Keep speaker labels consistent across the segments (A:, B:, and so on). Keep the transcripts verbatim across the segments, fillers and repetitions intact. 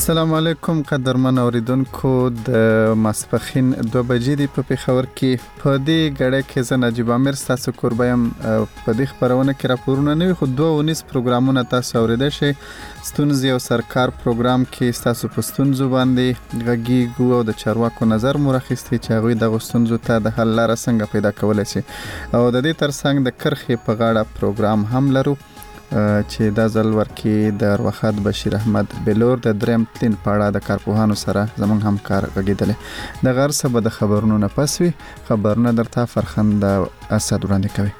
A: السلام علیکم قدرمن اوریدونکو د ماسپخین دو بجې دی په پیښور کې په دې غړې کې زه نجیب امیر تاسو کوربایم په دې خبرونه کې راپورونه نه خو دوه ونیس پروګرامونه تاسو اوریدل شي ستونزې او سرکار پروګرام کې تاسو په ستونزو باندې غږیږو او د چارواکو نظر مرخصتي چې هغه د ستونزو ته د حل لاره څنګه پیدا کولای شي او د دې ترڅنګ د کرخې په غاړه پروګرام هم لرو چې دا ځل ورکی د وخت بشیر احمد بلور د دریم تلین پاړه د کارپوهانو سره زمونږ همکار غږیدل د غر سبا د خبرونو نه پسوي خبرونه درته فرخند اسد وړاندې کوي.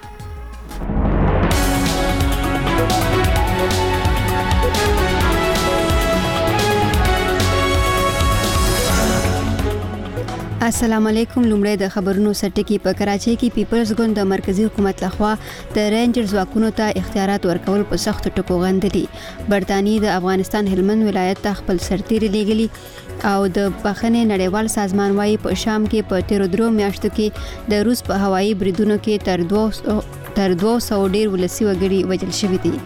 B: السلام علیکم. لومړی د خبرونو سرټکی په کراچۍ کې پیپلز ګوند د مرکزی حکومت لخوا د رینجرز واکونو ته اختیارات ورکول په سخت ټکو غندلي. برتانی د افغانستان هلمند ولایت ته خپل سرتیری لیږلي او د بخښنې نړیوال سازمان وايي په شام کې په تیرو درو میاشتو کې د روس په هوایي بریدونو کې تر دوه تر دوه سوه ډیر ولسی وګړي وژل شوي دي.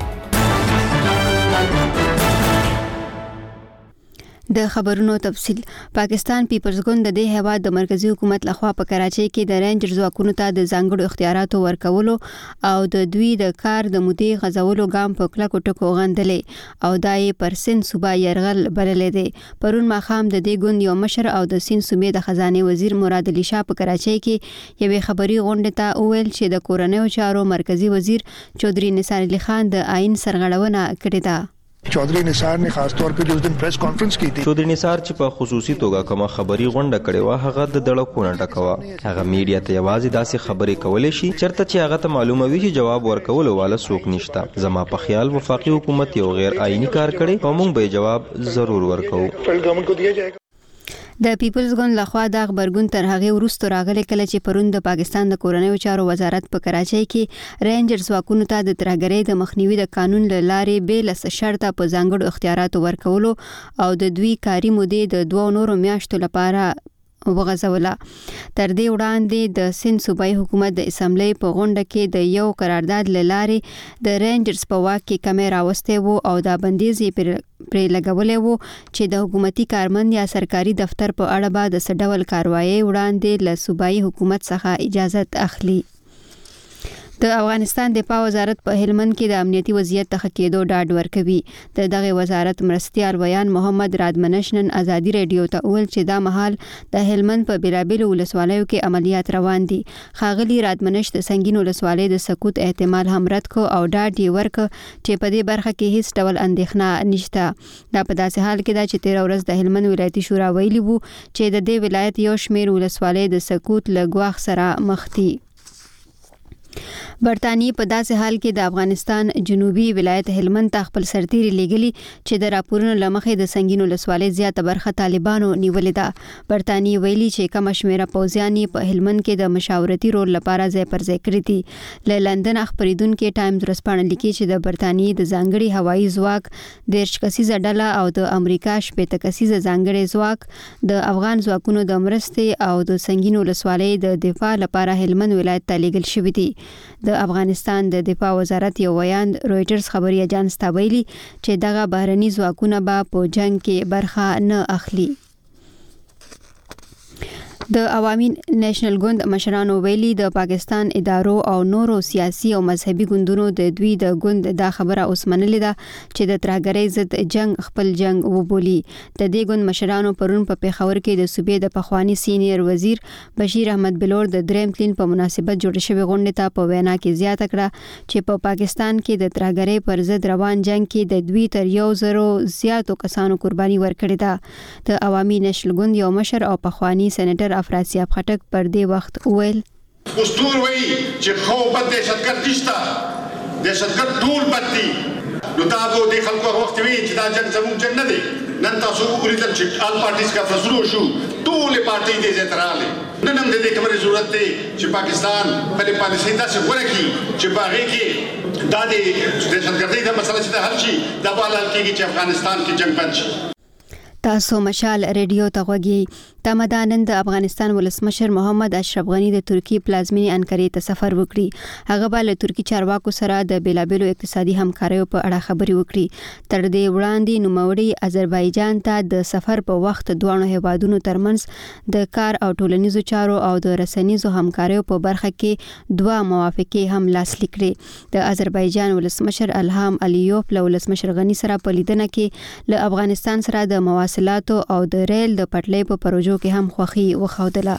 B: د خبرونو تفصیل. پاکستان پیپلز ګوند د دې هیواد د مرکزی حکومت لخوا په کراچۍ کې د رینجرز واکونو ته د ځانګړو اختیاراتو ورکولو او د دوی د کار د مودې غځولو ګام په کلکو ټکو غندلې او دای پر سند صوبا يرغل بللې دي. پرون ماخام د دې ګوند یو مشر او د سند صوبې د خزانه وزیر مراد علي شاه په کراچۍ کې یوې خبري غونډه ته وویل چې د کورنیو چارو مرکزی وزیر چودري نثار علي خان د آئین سرغړونه کړې ده.
C: चौधरी निसार ने खास तौर पे जो उस दिन प्रेस कॉन्फ्रेंस की थी
D: चौधरी निसार چې په خصوصي توګه کومه خبري غونډه کړې و هغه د دړکونه ټکوا هغه میډیا ته یوازې داسې خبرې کولې شي چرته چې هغه ته معلومه وي چې جواب ورکول والا څوک نشته. زما په خیال وفاقي حکومت یو غیر آئینی کار کړي او موږ به جواب ضرور ورکو.
C: فیلډ ګورنمنت کو دیا جائے گا.
B: د پیپلز ګوند لخوا د خبرګون تر هغه وروسته راغلي کله چې پرون د پاکستان د کورنیو چارو وزارت په کراچۍ کې رینجرز واکونو ته د ترهګرۍ د مخنیوي د قانون له لارې به لس شرطه په ځانګړو اختیاراتو ورکولو او د دوی کاری مودې د دوه نورو میاشتو لپاره وغځوله. تر دې وړاندې د سند صوبایي حکومت د اسمبلی په غونډه کې د یو قرارداد لارې د رینجرز په واک کې کمی راوستی وو او دا بندیز یې پرې لګولی وو چې د حکومتي کارمند یا سرکاري دفتر په اړه به د څه ډول کاروایي وړاندې له صوبایي حکومت څخه اجازت اخلي. د افغانستان دفاع وزارت په هلمند کې د امنیتي وضعیت ته ښه کېدو ډاډ ورکوي. د دغه وزارت مرستیال ویان محمد رادمنش نن ازادي رادیو ته وویل چې دا مهال د هلمند په بیلابیلو ولسوالیو کې عملیات روان دي. ښاغلي رادمنش د سنگین ولسوالۍ د سقوط احتمال هم رد کو او ډاډ یې ورکړ چې په دې برخه کې هیڅ ډول اندېښنه نشته. دا په داسې حال کې ده چې تیر ورځ د هلمند ولایتي شورا ویلي وو چې د دې ولایت یو شمېر ولسوالۍ د سقوط له ګواښ سره مخ دي. برتانی په داسې حال کې د افغانستان جنوبي ولایت هلمند ته خپل سرتیری لیږلي چې د راپورونو لمخې د سنگین ولسوالۍ زیاته برخه طالبانو نیولې ده. برتانی ویلي چې کم شمیره پوځیان په هلمند کې د مشاورتي رول لپاره ځای پر ځای کړی دي. له لندن خبریدونکو ټایمز ورسپانه لیکي چې د برتانی د ځانګړي هوایي ځواک دیرش کسیزه ډله او د امریکا شپېته کسیزه ځانګړي ځواک د افغان ځواکونو د مرستې او د سنگین ولسوالۍ د دفاع لپاره هلمند ولایت ته لیږل شوي دي. د افغانستان د دفاع وزارت یو ویان رويټرز خبري اژانس ته ویلي چې دغه بهرني ځواکونه به په جنگ کې برخه نه اخلي. د عوامي نېشنل ګوند مشرانو ویلي د پاکستان ادارو او نورو سیاسي او مذهبي ګوندونو د دوی د ګوند دا خبره اوس منلې ده چې د ترهګرۍ ضد جنگ خپل جنگ وبولي. د دې ګوند مشرانو پرون په پیښور کې د صوبې د پخوانی سینیر وزیر بشیر احمد بلور د دریم تلین په مناسبت جوړ شوی غونډه ته په وینا کې زیاته کړه چې په پا پاکستان کې د ترهګرۍ پر ضد روان جنگ کې د دوی تر یو زرو زیاتو کسانو قرباني ورکړې ده. د عوامي نېشنل ګوند یو مشر او پخوانی سېنیټر افراسیاب خټک پر دې وخت وویل
E: اوس ټول وایي چې خو بد دهشتګرد نشته، دهشتګرد ټول بد دي. نو دا به د خلکو وخت وي چې دا جنګ زموږ جنګ نه دی. نن تاسو وګورئ چې آل پارټیز کا فیصلو شو، ټولې پارټۍ دې ځای ته راغلې. نن هم د دې خبرې ضرورت دی چې پاکستان خپلې پالیسۍ داسې غوره کړي چې په هغې کې دا د دهشتګردۍ دا مسله چې ده حل شي، دا به حل کېږي چې افغانستان کې جنګ بند شي.
B: تاسو مشال ریډیو ته غوږی. تمه نن د افغانستان ولسمشر محمد اشرف غنی د ترکی پلازمینې انکارې ته سفر وکړي. هغه به له ترکی چارواکو سره د بیلابیلو اقتصادي همکاریو په اړه خبرې وکړي. تر دې وړاندې نوموړي آذربایجان ته د سفر په وخت دوه هیوادونو ترمنځ د کار او ټولنیزو چارو او د رسنیزو همکاریو په برخه کې دوه موافقې هم لاسلیک کړې. د آذربایجان ولسمشر الهام الیوف له ولسمشر غنی سره په لیدنه کې له افغانستان سره د مواصلاتو او د ریل د پټلۍ په پروژو کې هم خوښي وښودله.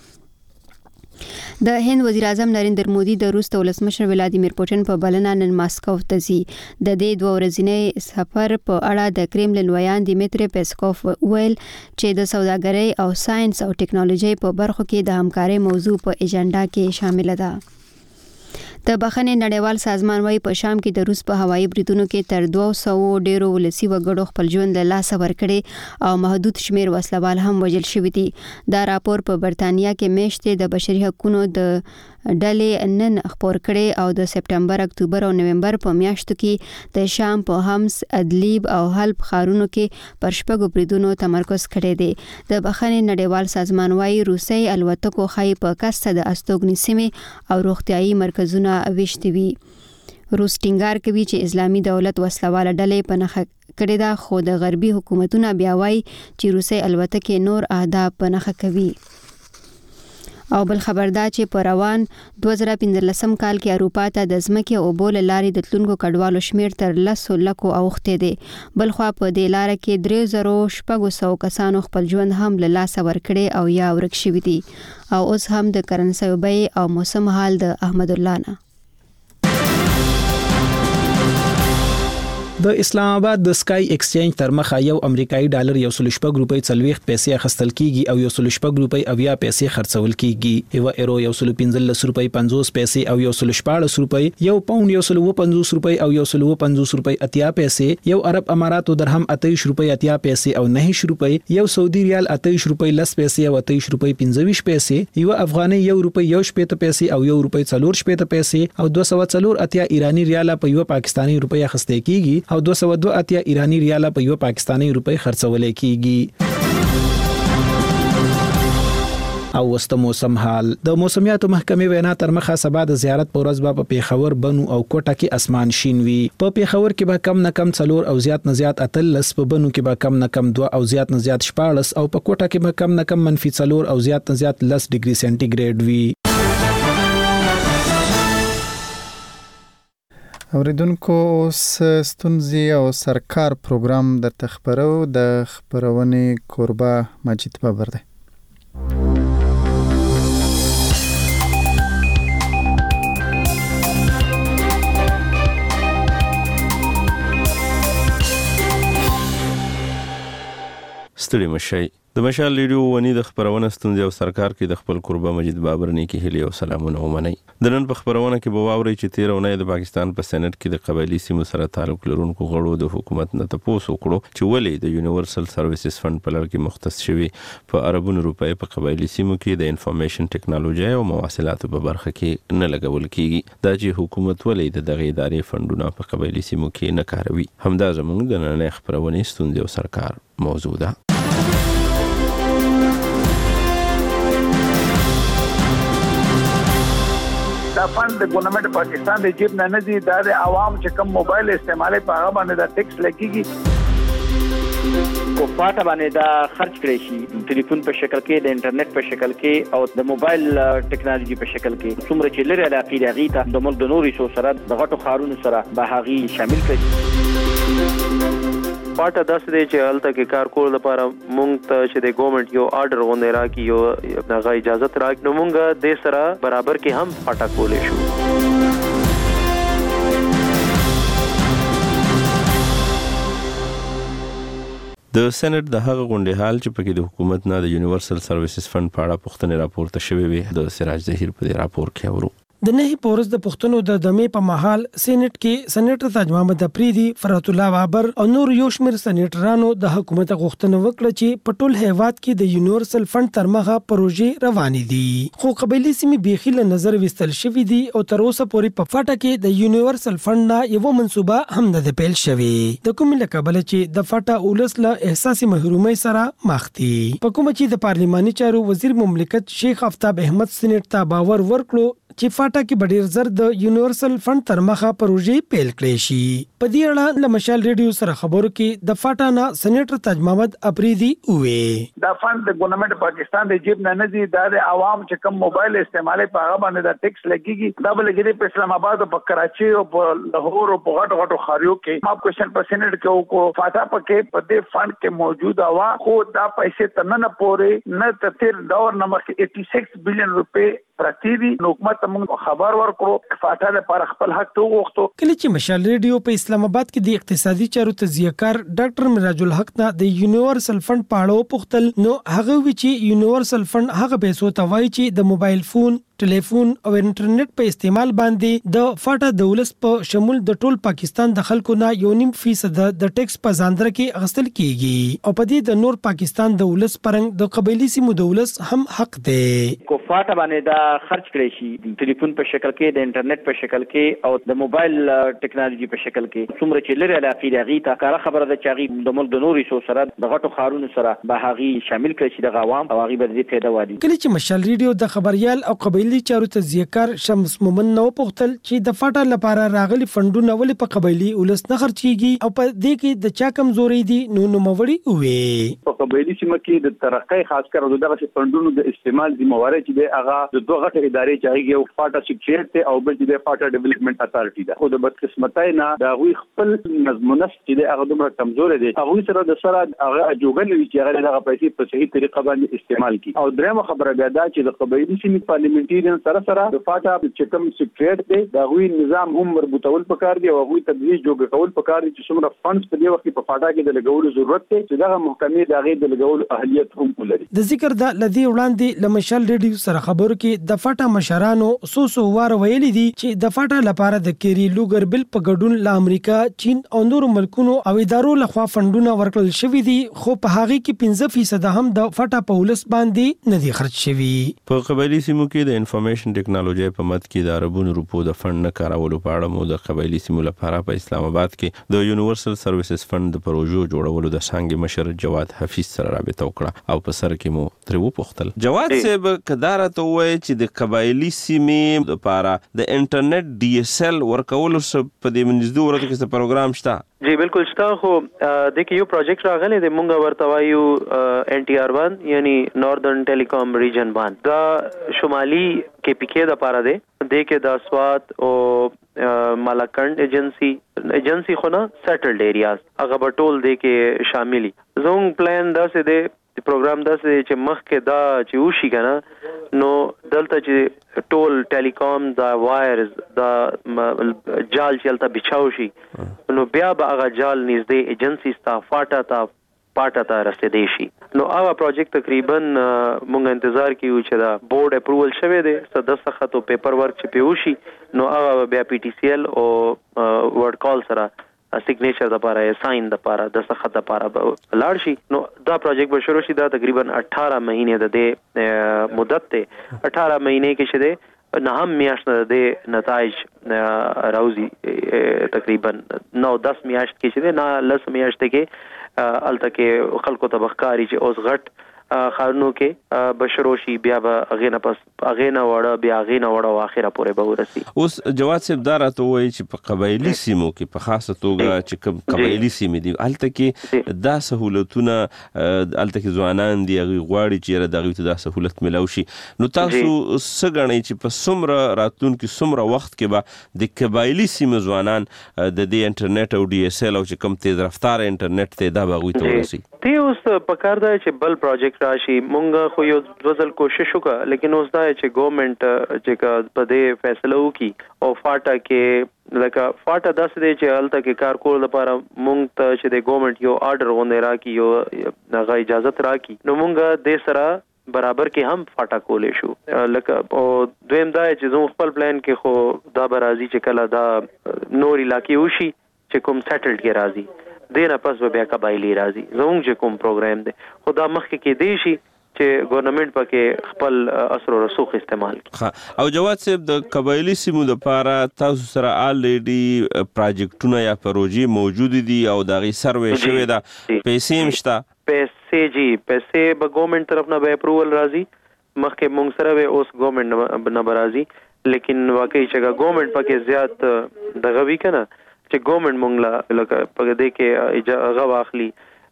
B: د هند وزیر اعظم نریندر مودي د روس د ولسمشر ولادیمیر پوټین په بلنه نن ماسکو ته ځي. د دې دوه ورځنی سفر په اړه د کرملین ویان دیمیتری پیسکوف ویل چې د سوداګرۍ او ساينس او ټکنالوژي په برخو کې د همکارۍ موضوع په ایجنډا کې شامل ده. د بخښنې نړیوال سازمان وايي په شام کې د روس په هوایي بریدونو کې تر دوه سوه ډیرو ولسي وګړو خپل ژوند له لاسه ورکړي او محدود شمیر وسلوال هم وژل شوي دي. دا راپور په برتانیا کې میاشتې د بشري حقوقو د ډلې نن خپور کړي او د سپټمبر، اکتوبر او نومبر په میاشتو کې د شام په همس، ادلیب او حلب ښارونو کې پر شپږو بریدونو تمرکز کړی دی. د بخښنې نړیوال سازمان وايي روسي الوتکو ښایي په کسته د استوګنې سیمې او روغتیايي مرکزونه ویشتي وي. روس ټینګار کوي چې اسلامي دولت وسلواله ډلې په نښه کړې ده، خو د غربي حکومتونه بیا وایي چې روسي الوتکې نور اهداف په نښه کوي. او بل خبردار چې په روان دوه زره پنځلسم کال کې اروپا ته د ځمکې او اوبو له لارې د تلونکو کډوالو شمیر تر لسو لکو اوښتی دی. بلخوا په دې لاره کې درې زرو شپږو سوو کسانو خپل ژوند هم له لاسه ورکړی او یا ورک شوي دي. او اوس هم د کرنسیو بیې او موسم حال د احمد الله نه.
F: د اسلام آباد د سکای ایکسچینج تر مخه یو امریکایي ډالر یو سل شپږ روپۍ څلوېښت پیسې اخیستل کیږي او یو سل شپږ روپۍ اویا پیسې خرڅول کیږي. یو ایرو یو سل پنځلس روپۍ پنځوس پیسې او یو سل شپاړس روپۍ، یو پاوند یو سل اووه پنځوس روپۍ او یو سل اووه پنځوس روپۍ اتیا پیسې، یو عرب اماراتو درهم اتهیش روپۍ اتیا پیسې او نهیش روپۍ، یو سعودي ریال اتهیش روپۍ لس پیسې او اتهیش روپۍ پنځه ویشت پیسې، یو افغاني یو روپۍ یو شپېته پیسې او یو روپۍ څلور شپېته پیسې او دوه سوه څلور اتیا ایرانی ریاله په یو پاکستاني روپۍ اخیستل کیږي او دوه سوه دوه اتیا ایرانی ریاله په یو پاکستاني روپۍ خرڅول کیږي. او وسته موسم حال. د موسمیاتو محکمې وینا تر مخه سبا د زیارت په ورځ په پیښور، بنو او کوټه کې اسمان شین وي. په پیښور کې به کم نه کم څلور او زیات نه زیات اتلس، په بنو کې به کم نه کم دوه او زیات نه زیات شپاړس او په کوټه کې به کم نه کم منفي څلور او زیات نه زیات لس ډیګري سانتي وي.
A: اوریدونکو اوس ستونزې او سرکار پروګرام د تخبرو د خبرونې کوربه مجید بابر دی.
G: ستړي مشي د مشال ریډیو ونی د خبرونه ستونزې او سرکار کې د خپل قربا مجید بابر نیکی هلي او سلامونه ومني. د نن په خبرونه کې به واوري چې تیر اونۍ د پاکستان په سېنات کې د قبایلی سیمو سره تعلق لرونکو غړو د حکومت نه تاسو وکړو چې ولې د یونیورسل سرویسز فند په لړ کې مختص شوی په اربونو روپۍ په قبایلی سیمو کې د انفارمیشن ټکنالوژي او مواصلاتو په برخه کې نه لګول کیږي. دا چې حکومت ولې د دغه ادارې فندونه په قبایلی سیمو کې نه کاروي، همدا زموږ د نن خبرونه ستونزې او سرکار موضوع ده.
H: دا فند د ګورنمنت پاکستان د جیب نه نه دي، دا د عوام چې کوم موبایل استعمالي په هغه باندې دا ټیکس لګيږي. کو پاټه باندې دا خرج کړی شي، ټلیفون په شکل کې، د انټرنیټ په شکل کې او د موبایل ټکنالوژي په شکل کې. څومره چې لري علاقې لري ته د ملک د نوري سو سره د غټو خارونو سره به هغه شامل کړي.
I: پاټه داسې دی چې هلته کې کار کول لپاره مونږ ته چې د ګورنمنت یو آرډر غونډه راکړي، یو دغه اجازه راکړي، نو مونږ د سره برابر کې هم پاټه کولای شو.
G: د سېنات د هغه غونډې حال چې پکې د حکومت نه د یونیورسل سرویسز فند په اړه پوښتنې راپورته شوې وي، د سراج ظهیر په دې راپور کې اورو.
J: د نه پورس د پښتنو د دمې په محل سېنات کې سېنیټر تاج محمد افریدي، فرات الله بابر او نور یو شمېر سېنیټرانو د حکومت غوښتنه وکړه چې په ټول هیواد کې د یونیورسل فند تر مخه پروژې روانې دي، خو قبایلی سیمې بیخي له نظر وستل شوې دي او تر اوسه پورې په فاټا کې د یونیورسل فند نه یو منصوبه هم نه ده پیل شوې. د کومې له کبله چې د فاټا اولس له احساسي محرومۍ سره مخ دي، په کومه چې د پارلماني چارو وزیر مملکت شیخ آفتاب احمد سېنات ته باور ورکړو چې فاټا کې به ډېر زر د یونیورسل فند تر مخه پروژې پیل کړې شي. په دې اړه له مشال ریډیو سره خبرو کې د فاټا نه سېنیټر تاج محمد افریدي وویل،
K: دا فند د ګورنمنت پاکستان د جیب نه نه دي، دا د عوام چې کوم موبایل استعمالي په هغه باندې دا ټیکس لګيږي، دا به لګيږي په اسلام آباد او په کراچي او په لاهور او په غټو غټو ښارونو کې. ما کوېشن په سېنیټ کې وکړو، فاټا پکې په دې فند کې موجود وا، خو دا پیسې تر نن پورې نه تر تیر دور نه مخکې شپاړس بلین روپے پراتی دي. نو حکومت موږ خبر ورکړو فاټا لپاره خپل حق ته وغوښتو.
J: کله چې مشال ریډیو په اسلام آباد کې د اقتصادي چارو تجزیه‌کار ډاکټر مراج الحق نه د یونیورسل فند په اړه وپوښتل، نو هغه وی چې یونیورسل فند هغه پیسو ته وایي چې د موبایل فون، ټلیفون او انټرنیټ په استعمال باندې د فاټا دولت په شمول د ټول پاکستان د خلکو نه یو نیم فیصد د ټیکس په ځاندره کې اخیستل کیږي، او په دې د نور پاکستان دولت پرنګ د قبایلی سیمو دولت هم حق دی.
H: کو فاټا باندې دا خرج کړی شي د ټلیفون په شکل کې، د انټرنیټ په شکل کې او د موبایل ټیکنالوژي په شکل کې، څومره چې لري علاقې دغه ته کار خبره ده چې هغه د ملک د نوري سو سره د غټو خارونو سره به هغه شامل کړي چې د عوام او هغه به دې پیدا وادي.
J: کله چې مشال ریډیو د خبريال او قبایلی چارو تجزیه‌کار شمس مومن نو پوښتل چې د فاټا لپاره راغلي فندونه ولې په قبایلی ولس نه خرچيږي او په دې کې د چا کمزوري دي، نو نو موري وي.
L: په قبایلی سیمه کې د ترقۍ خاص کر دغه فندونو د استعمال ذمہواری چې د هغه د دوه غټ ادارې چې هغه یو فاټا سیکریټ ته او بل چې د فاټا ډیولپمنٹ اتارټي ده، خو د بدقسمتۍ نه دا غوي خپل نظمونه چې د هغه دومره کمزور دي، هغه سره د سره هغه جوګل وی چې هغه دغه پیسې په صحیح طریقه باندې استعمال کړي. او درېمه خبره بیا دا چې د قبایلی سیمې پارلیمنټریان سره سره د فاټا چې کوم سیکریټ دی دا غوي نظام هم مربوطول پکار دی او غوي تدریج جوګ کول پکار دي چې څومره فندز په دې وخت په فاټا کې د لګولو ضرورت دی چې دغه محکمې دغه د لګولو اهلیت هم ولري.
J: د ذکر د لدی وړاندې لمشل ریډیو سره خبرو کې د فاټا مشرانو سو سو وار ویلي دي چې د فاټا لپاره د کيري لوګر بل په ګډون له امریکا، چین او نورو ملکونو او ادارو لخوا فندونه ورکړل شوي دي، خو په هغه کې پنځه فیصد هم د فاټا په ولس باندې نه دي خرج شوي.
G: په قبایلی سیمو کې د انفارمیشن ټیکنالوژي په مد کې د عربونو روپو د فند نه کارولو په اړه مو د قبایلی سیمو لپاره په اسلام آباد کې د یونیورسل سرویسز فند د پروژو جوړولو د څنګه مشر جواد حفیظ سره رابطه وکړه او په سر کې مو تر وپوښتل. جواد صاحب کدار ته وایي چې د قبایلی سیمې لپاره د انټرنیټ ډي اس ال ورکولو په دې منځدو ورته کې څه پروګرام شته؟
I: جی بالکل شته، خو د کې یو پروجیکټ راغلی دی مونږ ورته وایو ان ټي آر ون یعنی ناردرن ټیلیکام ریجن ون، دا شمالي کې پی کې د پاره دی، د کې د اسوات او مالاکنډ ایجنسی ایجنسی خو نه سیټلډ ایریاز هغه به ټول د کې شاملي. زموږ پلان داسې دی، پروګرام داسې چې مخکې دا چې وشي کنه نو دلته چې ټول ټیلیکام دا وایرز دا جال چې الته بچاو شي نو بیا به هغه جال نږدې ایجنسی ستا فاټا تا پاټا ته رسیدې شي. نو هغه پروجیکټ تقریبا مونږ انتظار کیو چې دا بورډ اپروول شوه دی، صدر سخت او پیپر ورک چې پیوشي نو هغه بیا پی ټی سی ایل او ورډ کال سره سیګنیچر د لپاره ساين د لپاره د سخت د لپاره لاړ شي. نو دا پروجیکټ به شروع شي، دا تقریبا اٹھارہ مہینے د مدت ته اٹھارہ مہینے کې شه نه هم میاشت د نتایج راوزی، تقریبا نو دس میاشت کې شه نه لس میاشت کې الته کې خلکو ته بخکاری چې اوس غټ خارونو کې بشروشي بیا به اغینه پس اغینه وړه بیا اغینه وړه واخره پورې به ورسي.
G: اوس جواد صاحب دا راته وایي چې په قبایلی سیمو کې په خاصه توګه چې کوم قبایلی سیمې دي الته کې دا سہولتونه الته کې ځوانان دي هغه غواړي چې دغه ته دا سہولت ملو شي، نو تاسو څه غنئ چې په څومره راتلونکي څومره وخت کې به د قبایلی سیمو ځوانان د دې انټرنیټ او ډي اس ال او چې کوم تیز رفتار انټرنیټ ته دا به غوي ته ورسي؟
I: تی اوس پکار دا چې بل پروجیکټ راشي، مونږ خو یو ځل کوشش وکړه لیکن اوس دا چې ګورنمنت چې په دې فیصله وکړي او فاټا کې لکه فاټا داسې دی چې هلته کې کار کول لپاره مونږ ته چې د ګورنمنت یو آرډر غونډه راکړي، یو هغه اجازه راکړي، نو مونږ دې سره برابر کې هم فاټا کولې شو. لکه او دویم دا چې زموږ خپل پلان کې خو دا برازي چې کله دا نور علاقې وشي چې کوم سیټلډ کې راځي دینه پس به بیا قبایلی راځي. زموږ چې کوم پروګرام دی خو دا مخکې کې دی شي چې ګورنمنت پکې خپل اثر او رسوخ استعمال کړي.
G: او جواد صاحب د قبایلی سیمو لپاره تاسو سره الریډي پروجیکټونه یا پروژې موجود دي او دغه سروې شوی دا پیسې مشته؟
I: پیسې جی پیسې به ګورنمنت طرف نه به اپروول راځي. مخکې مونږ سره به اوس ګورنمنت نه برازي لیکن واقعي چې ګورنمنت پکې زیات دغه وی کنه چې ګورنمنت مونږ لا لکه په دې کې اجازه واخلي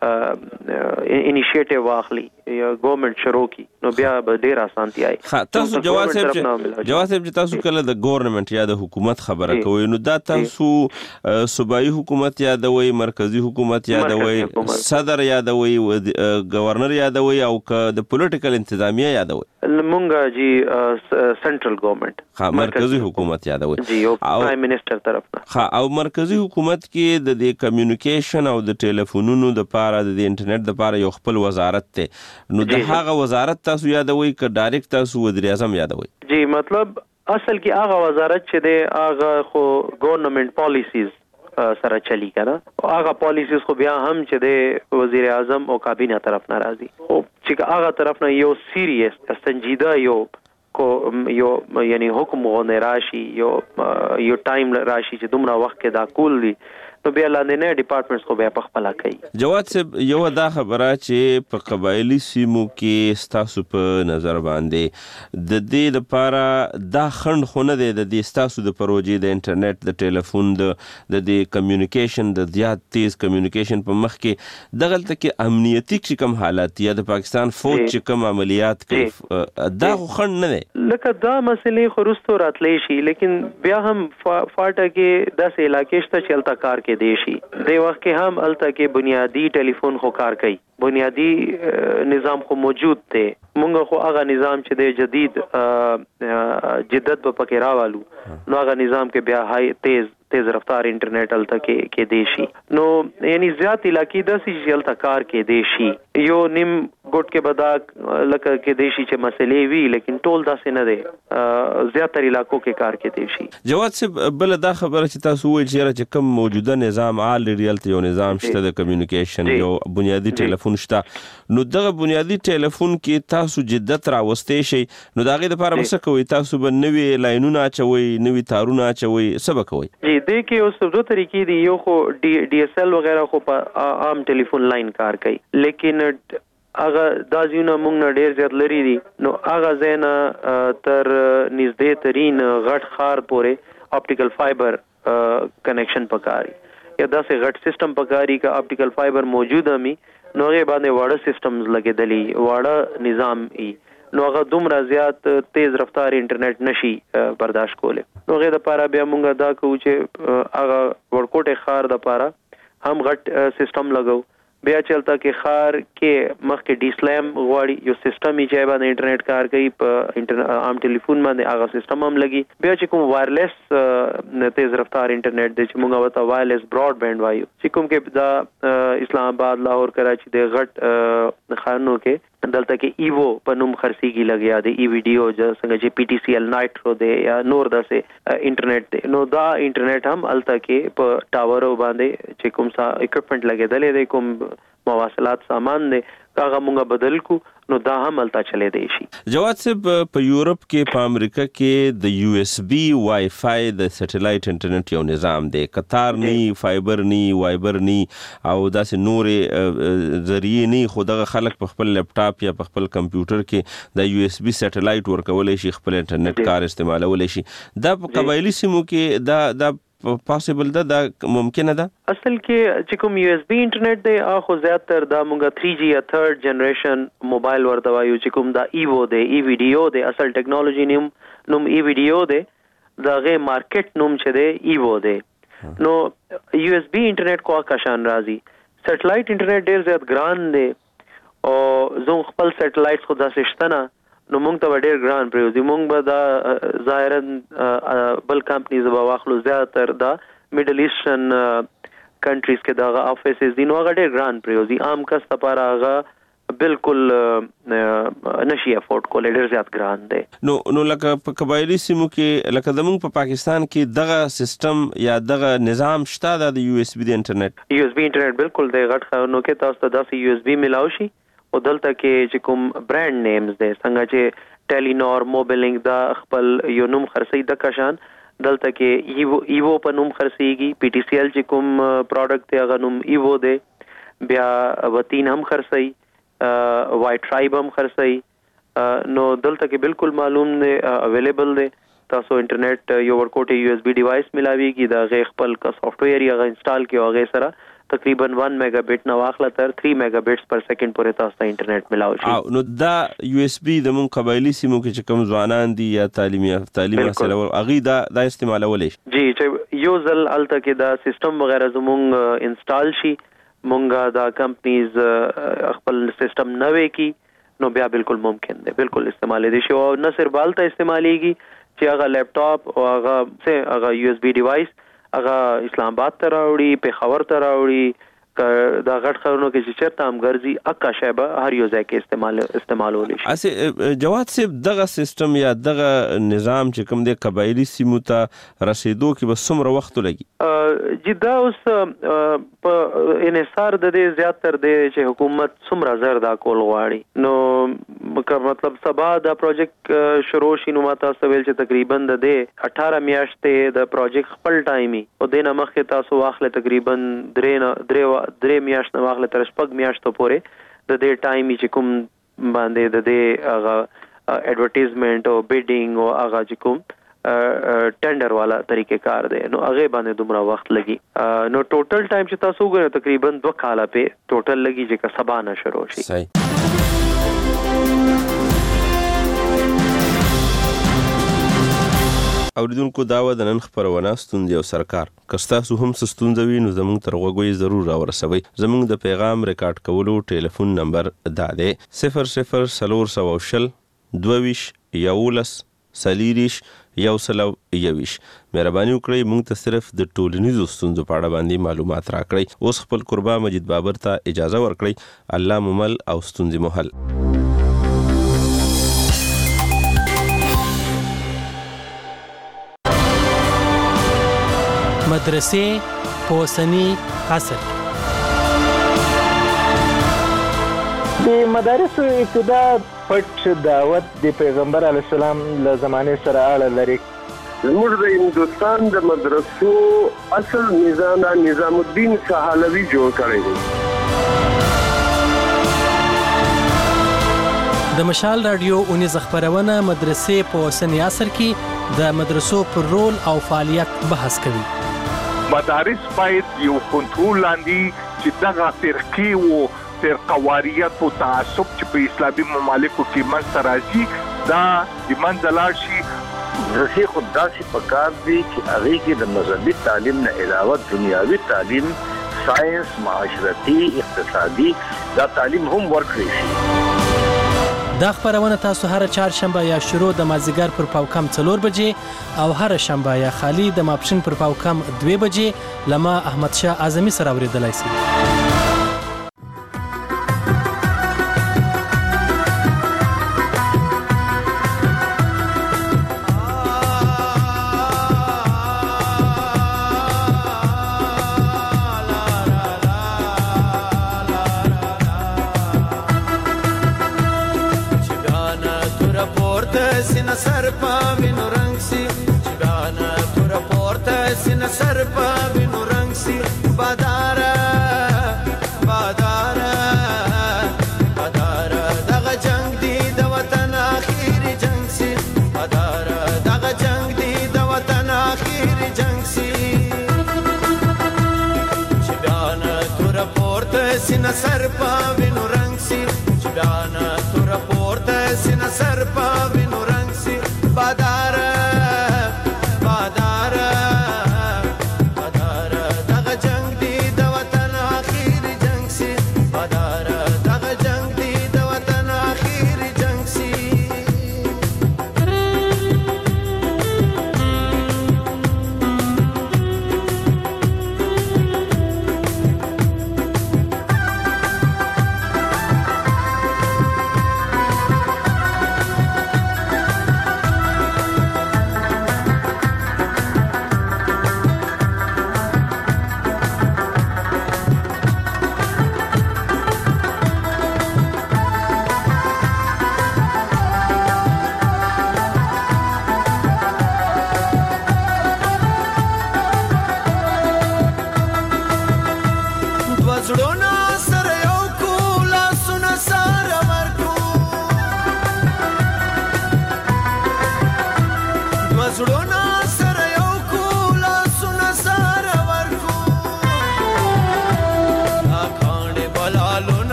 I: انیشیټیو واخلي یا ګورنمنت شروع کی نو بیا به ډیر اسانتي آی.
G: تاسو جواد صاحب جواد صاحب تاسو کله د ګورنمنت یا د حکومت خبره کوي نو دا تاسو صوبایي حکومت یادوي مرکزی حکومت یادوي صدر یادوي گورنر یادوي او د پولیټیکل انتظامیه یادوي؟
I: مونږه جی سنټرل ګورنمنت
G: ها مرکزی حکومت یادوي
I: جی او پرایم منسٹر طرف نه.
G: ها او مرکزی حکومت کې د د کمیونیکیشن او د ټلیفونونو د پاره د انټرنیټ د پاره یو خپل وزارت ته نو د هغه وزارت تاسو یادوي ک ډایرکټ تاسو وزیر اعظم یادوي؟
I: جی مطلب اصل کې هغه وزارت چې دی هغه خو ګورنمنت پالیسیز سره چلی کنه هغه پالیسیز خو بیا هم چې دی وزیر اعظم او کابینه طرف نه راځي او چې هغه طرف نه یو سیریس سنجیده یو کو یو یعنی حکم غو راشي یو یو ټایم راشي چې دومره وخت کې دا کول دي نو بیا لاندې نه ډپارټمنټس خو بیا په خپل کوي.
G: جواد صاحب یو دا خبره چې په قبایلی سیمو کې ستاسو په نظر باندې د دې لپاره دا خند خو نه دی د دې ستاسو د پروژې د انټرنیټ د ټلیفون د د کمیونیکیشن د زیات تیز کمیونیکیشن په مخ کې دغلته کې امنیتي چې کوم حالات یا د پاکستان فوج چې کوم عملیات کوي دا خو خند نه دی؟
I: لکه دا مسلې خو رستو راتلی شي لیکن بیا هم فاټه کې داسې علاقې شته چې هلته کار کې دیشي دی وخت کې هم الته کې بنیادی ټلیفون خو کار کوي بنیادی نظام خو موجود دی. مونږ خو هغه نظام چې د جدید جدت په پکې راوالو نو هغه نظام کې بیا هاي تیز تیز رفتار انټرنیټ الته کې کې دیشي نو یعنی زیات علاقې د سې الته کار کې دیشي یو نیم ګوټ کې بدا لکه کې دیشي چې مسلې وی لیکن ټول داسې نه دی زیاتره علاقو کې کار کې دیشي.
G: جواد صاحب بل دا خبره چې تاسو وایي چې کوم موجوده نظام الریډي الته یو نظام شته د کمیونیکیشن یو بنیادی ټلیفون شته نو دغه بنیادی ټلیفون کې تاسو جدت راوستې شي نو دغه لپاره څه کوي؟ تاسو به نوې لاینونه اچوي نوې تارونه اچوي څه به کوي؟
I: جی دې کې اوس دوه طریقې دي یو خو ډي اس ال وغیرہ خو په عام ټلیفون لاین کار کوي لیکن هغه دا ځونه موږ نه ډیر زیات لري دي نو هغه زینا تر نږدې ترين غټ خار پورې اپټیکل فایبر کنیکشن پکاري یا داسې غټ سیستم پکاري کا اپټیکل فایبر موجود امي نو هغه باندې واړه سیستمز لګېدلي واړه نظام ای نو هغه دومره زیات تیز رفتار انټرنیټ نشي برداشت کوله نو هغه د پاره بیا مونږ دا کوو چې هغه ورکوټه خار د پاره هم غټ سیستم لګاو بیا چلتا کې خار کې مخ کې ډي سلام غواړي یو سیستم یې چې باندې انټرنیټ کار کوي په انټرنیټ عام ټلیفون باندې هغه سیستم هم لګي بیا چې کوم وایرلیس تیز رفتار انټرنیټ د چې موږ وته وایرلیس براډ بینډ وایو چې کوم کې دا اسلام آباد لاهور کراچي د غټ خانو کې دلته کې ایوو په نوم خرسيږي لګیا دی ای ویډیو جو څنګه چې پی ټی سی ال نایټرو دی یا نور داسې انټرنیټ دی نو دا انټرنیټ هم الته کې په ټاورو باندې چې کوم څه اکوپمنٹ لګیدلې دی کوم مواصلات سامان دی هغه مونږه بدل کو نو دا هم الته چلے دی شي.
G: جواد صاحب په یورپ کې په امریکا کې د یو اس بي وای فای د سټلایټ انټرنیټ یو نظام دی قطار نی فایبر نی وایبر نی او داسې نورې ذریعہ نی خو دغه خلک په خپل لپټاپ یا په خپل کمپیوټر کې د یو اس بي سټلایټ ورکولای شي خپل انټرنیټ کار استعمالولای شي دا په قبایلی سیمو کې دا دا پاسبل ده دا ممکنه ده؟
I: اصل کې چې کوم یو اس بي انټرنیټ دی اخو زیاتره دا مونږه تھری جی یا تھرد جنریشن موبایل ورته وایو چې کوم دا ایوو دی ای ویډیو دی اصل ټیکنالوژي نوم نوم ای ویډیو دی دا غي مارکیټ نوم چې دی ایوو دی نو یو اس بي انټرنیټ کو آکاشان راځي سټلایټ انټرنیټ ډیر زیات ګران دی او زه خپل سټلایټس خو داسې شته نه نو مونږ ته ډېر ګران پریوزي مونږ به دا ظاهرا بل کمپنیز به واخلو زیاتر دا میډل ایسټرن کنټریز کې دا افیسز دي نو هغه ډېر ګران پریوزي عام کس لپاره هغه بالکل نشي افورد کولای، ډېر زیات ګران دی.
G: نو نو لکه په قبایلی سیمو کې لکه زموږ په پاکستان کې دغه سیستم یا دغه نظام شته د یو اس بي د انټرنیټ
I: یو اس بي انټرنیټ بالکل دی. غټ خانو کې تاسو ته داسې یو اس بي ملاوي شي او دلته کې چې کوم برانډ نیمز دي څنګه چې ټیلینور موبایلینګ دا خپل یو نوم خرڅي د کشان دلته کې ایوو ایوو په نوم خرڅيږي. پی ټی سی ایل چې کوم پروډکټ دی هغه نوم ایوو دی. بیا وتین هم خرڅي، وای ټرایب هم خرڅي. نو دلته کې بالکل معلوم دی اویلیبل دی. تاسو انټرنیټ یو ورکوټ یو اس بي ډیوایس ملاويږي دا غي خپل کا سافټویر یا انسټال کیو هغه سره تقریبا one میگا بیٹ نو واخله تر three میگا بیٹس پر سیکنډ پورې تاسو ته انټرنیټ ملاوي شي.
G: نو دا یو اس بي د مون قبایلی سیمو کې چې کوم ځوانان دي یا تعلیمي تعلیم حاصل او اغي دا د استعمالول شي.
I: جی چې یو ځل الته کې دا سیستم وغیرہ زموږ انسټال شي مونږه دا کمپنیز خپل سیستم نوې کی نو بیا بالکل ممکن دی بالکل استعمال دي شي. او نه صرف بالته استعماليږي چې هغه لپټاپ او هغه څه هغه یو اس بي ډیوایس هغه اسلام آباد ته راوړي، پیښور ته راوړي، دا غټ خبرونو کې چې چرته هم ګرځي اکا شیبه هر یو ځای کې استعمال استعمالول شي.
G: اسه جواد صاحب دغه سیستم یا دغه نظام چې کوم د قبایلی سیمو ته رسیدو کې به څومره وخت لګي؟
I: چې دا اوس په انحصار د دې زیات تر دی چې حکومت څومره زر دا کول غواړي. نو مطلب سبا دا پروجیکټ شروع شي نو ماته سویل چې تقریبا د دې اठारह میاشتې د پروجیکټ خپل ټایمي او دینه مخکې تاسو واخله تقریبا درې درې درې میاشتې واخله تر شپږ میاشتو پورې د دې ټایمي چې کوم باندې د دې هغه ایڈورټایزمنٹ او بیډینګ او هغه چې کوم ټندر والا طریقې کار دی نو هغه باندې دومره وخت لګي. نو ټوټل ټایم چې تاسو وګورئ تقریبا دوه کاله په ټوټل لګي چې کا سبا نه شروع شي.
G: صحیح. اوریدونکو دا و د نن خبرونه ستوندې او سرکار کستاسو هم ستوندوي نو زموږ تر غوږی ضرور راورسوي. زموږ د پیغام ریکارډ کولو ټلیفون نمبر دا دی صفر صفر سلور سو شل دویش یولس سلیریش یو سلو یویش. مهرباني وکړئ موږ ته صرف د ټولنیزو ستونزو په اړه باندې معلومات راکړئ. اوس خپل قربا مجید بابر ته اجازه ورکړئ. الله ممل او ستونزې محل.
M: مدرسې په اوسني عصر
N: د مدارسو ابتدا پټ دعوت د پیغمبر علیه السلام له زمانې سره اړه لري.
O: زموږ د هندوستان د مدرسو اصل نظام نظام الدین سهالوي جوړ کړی دی.
M: د مشال رادیو اونیز خبرونه مدرسې په اوسني عصر کې د مدرسو پر رول او فعالیت بحث کوي.
P: مدارس باید یو کنټرول لاندې چې دغه فرقې او فرقواریت او تعصب چې په اسلامي ممالکو کې منځته راځي دا د منځه لاړ شي.
Q: مدرسې خو داسې پکار دي چې هغې کې د مذهبي تعلیم نه علاوه دنیاوي تعلیم، ساینس، معاشرتي، اقتصادي دا تعلیم هم ورکړی شي.
M: دا خبرونه تاسو هر چهارشنبه یا شروع د مازیګر پر پاوکم څلور بجې او هر شنبه یا خالی د ماپښین پر پاوکم دوه بجې لما احمد شاه اعظمي سره اوریدلای شئ.
R: سر پا وینو رنگ سی چگانا تورا پورتا سینا سر پا وینو رنگ سی بادارا بادارا بادارا دغه جنگ دی د وطن اخیری جنگ سی بادارا دغه جنگ دی د وطن اخیری جنگ سی چگانا تورا پورتا سینا سر پا وینو رنگ سی چگانا تورا پورتا سینا سر پا وینو رنگ سی بادارا بادارا بادارا دغه جنگ دی د وطن اخیری جنگ سی بادارا دغه جنگ دی د وطن اخیری جنگ سی.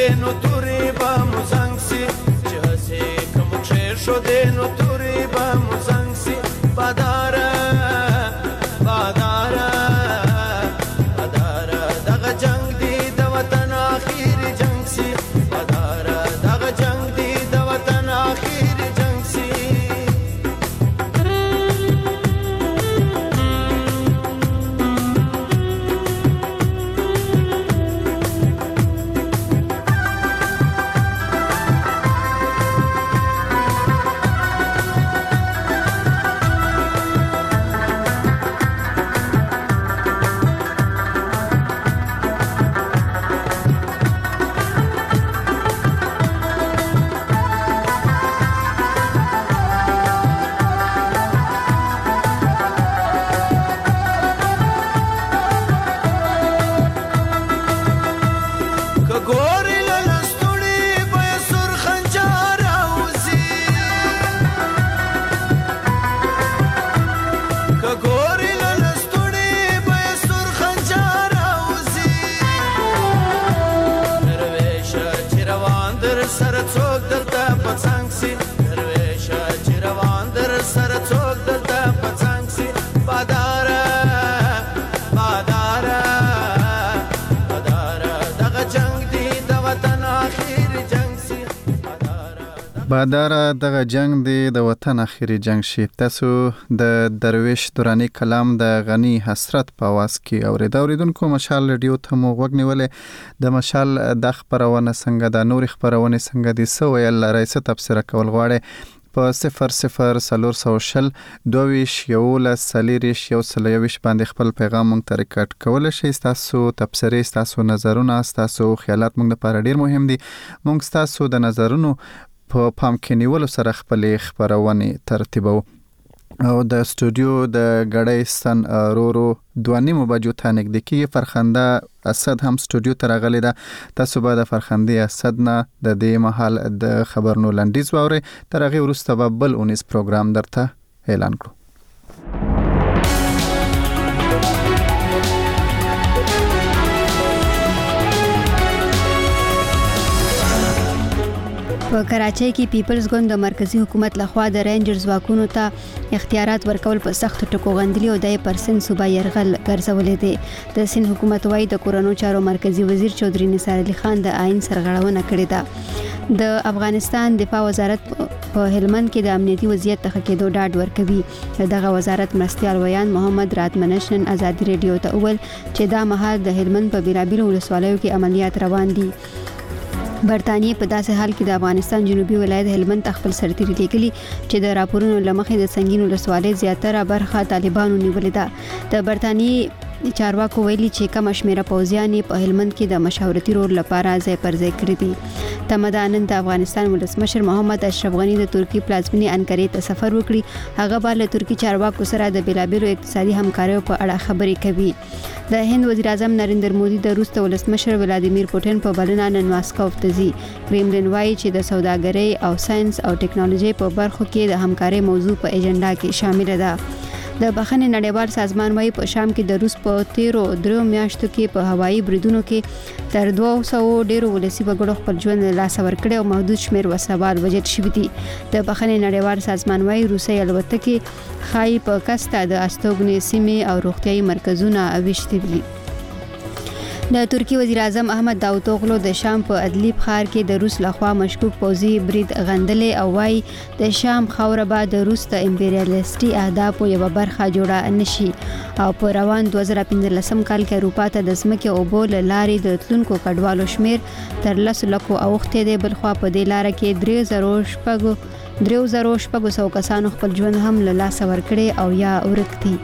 R: دې نو تورې به مو زنګ سي چې هسې که موږ کښېښودې نو تورې به مو زنګ سي باداره باداره باداره دغه جنگ دی د وطن آخري جنگ سي باداره دغه جنگ دی د وطن آخري جنگ سي
A: باداره دغه جنگ دی د وطن اخیری جنگ شي. تاسو د درویش دورانی کلام د غنی حسرت په आवाज کې اوریدو اوریدونکو مشال رادیو ته مو وګ نیولې د مشال د خبرونه څنګه د نور خبرونه څنګه دي سو ویل رئیس تبصره کول غواړي په صفر صفر سلور سو شل دویش یولس سلیریش یو سلیویش باندې خپل پیغام مونږ ته ریکارډ کول شي. تاسو تبصره تاسو نظرونه تاسو خیالات مونږ لپاره ډیر مهم دي. مونږ تاسو د نظرونو په پام کې نیولو سره خپل خبرونه ترتیبو او د استودیو د غړې سن رورو دوانی مباجو تانک د کی فرخنده اسد هم استودیو ته راغلی دا. تاسو به د فرخنده اسد نه د دې محل د خبرونو لنډیز ووري تر هغه وروسته به بل اونیس پروګرام درته اعلان کړو.
B: په کراچۍ کې پیپلز ګوند د مرکزی حکومت لخوا د رینجرز واکونو ته اختیارات ورکول په سخت ټکو غندلي او د پرسن صوبه يرغل ګرځولې دي. د سین حکومت وايي د کورونو چارو مرکزی وزیر چودري نثار علي خان د آئین سرغړونه کړې ده. د افغانستان دفاع وزارت په هلمند کې د امنیتي وضعیت ته کېدو ډاډ ورکوي. دغه وزارت مرستيال ویان محمد رات منشن ازادي رادیو ته اول چې دا مهال د هلمند په بیلابیلو ولسوالیو کې عملیات روان دي. برتانیې په داسې حال کې د افغانستان جنوبي ولایت هلمند خپل سرتیري لیکلي چې د راپورونو لمخې د سنگینو ولسوالۍ زیاتره برخه طالبانو نیولې ده. د برتانیې چارواکو ویلي چې کم شمیره پوځیان په هلمند کې د مشاورتي رول لپاره ځای پر ځای کړی دي. تمدانن د افغانستان ولسمشر محمد اشرف غنی د ترکی پلازمینې انکارې ته سفر وکړي. هغه به له ترکی چارواکو سره د بیلابیلو اقتصادي همکاریو په اړه خبرې کوي. د هند وزیر اعظم نریندر مودي د روس ولسمشر ولادیمیر پوتین په بلنه نن ماسکو ته ځي. کرملین وایي چې د سوداګرۍ او ساينس او ټکنالوژي په برخو کې د همکارۍ موضوع په ایجنډا کې شامل ده. د بخښنې نړیوال سازمان وايي په شام کې د روس په تیرو درو میاشتو کې په هوایي بریدونو کې تر دوه سوه ډیرو ولسی وګړو خپل ژوند له لاسه ورکړي او محدود شمیر وسوال وجد شوي دي. د بخښنې نړیوال سازمان وايي روسي الوتکې خای په کستا د استوګنې سیمې او روغتيایي مرکزونه اوښتي دي. د ترکی وزیر اعظم احمد داوطوغلو د شام په ادلیب ښار کې د روس لخوا مشکوک پوځي برید غندلې او وايي د شام خاوره به د روس د امپریالیستي اهدافو یوه برخه جوړه نشي. او په روان دوه زره پنځلسم کال کې اروپا ته د ځمکې اوبو له لارې د تلونکو کډوالو شمیر تر لسو لکو اوښتی دی. بلخوا په دې لاره کې درې زرو شپږو درې زرو شپږو سوو کسانو خپل ژوند هم له لاسه ورکړی او یا ورک دي.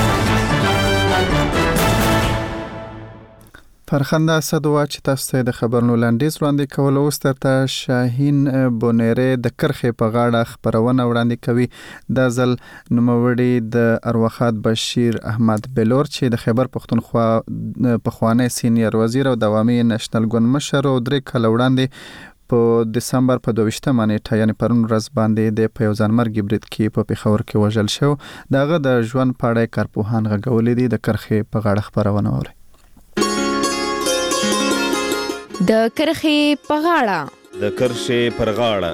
A: فرخنده اسد وا چې تاسو ته د خبرونو لنډیز وړاندې کول اوس ترته شاهین بونيره د کرخې په غاړه خبرونه وړاندې کوي. د ځل نوموړي د ارواخات بشیر احمد بلور چې د خیبر پښتونخوا پخوانی سینیر وزیر او دوامي نېشنل ګوند مشر او درې کال وړاندې په دسمبر په دویشتمه نیټه یعنی پرون ورځ باندې د پیوزان مرګ برید کې په پیښور کې وژل شو. دغه د ژوند پاړې کارپوهان غږولې دي. د کرخې په غاړه خبرونه اوري.
S: د کرخې په غاړه
G: د کرښې پر غاړه.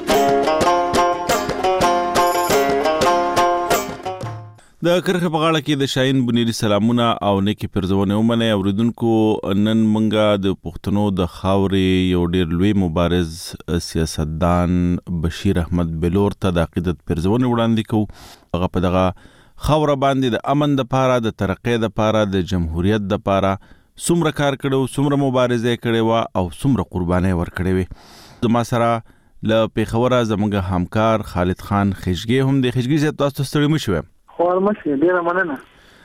G: د کرخې په غاړه کې د شاهین بنيري سلامونه او نیکی پرزونه ومنه. اوریدونکو نن منګه د پښتنو د خاورې یو ډیر لوی مبارز سیاستدان بشیر احمد بلور ته د عقیدت پرزونه وړاندې کوو. هغه په دغه خاور باندې د امن د پاره، د ترقۍ د پاره، د جمهوریت د پاره څومره کار کړو، څومره مبارزه کړې و او څومره قرباني ورکړې وي. زما سره ل پیښوره زموږ همکار خالد خان خشګي هم د خشګي زه تاسو ستړي مشوم.
T: خورمشه ډیره مننه.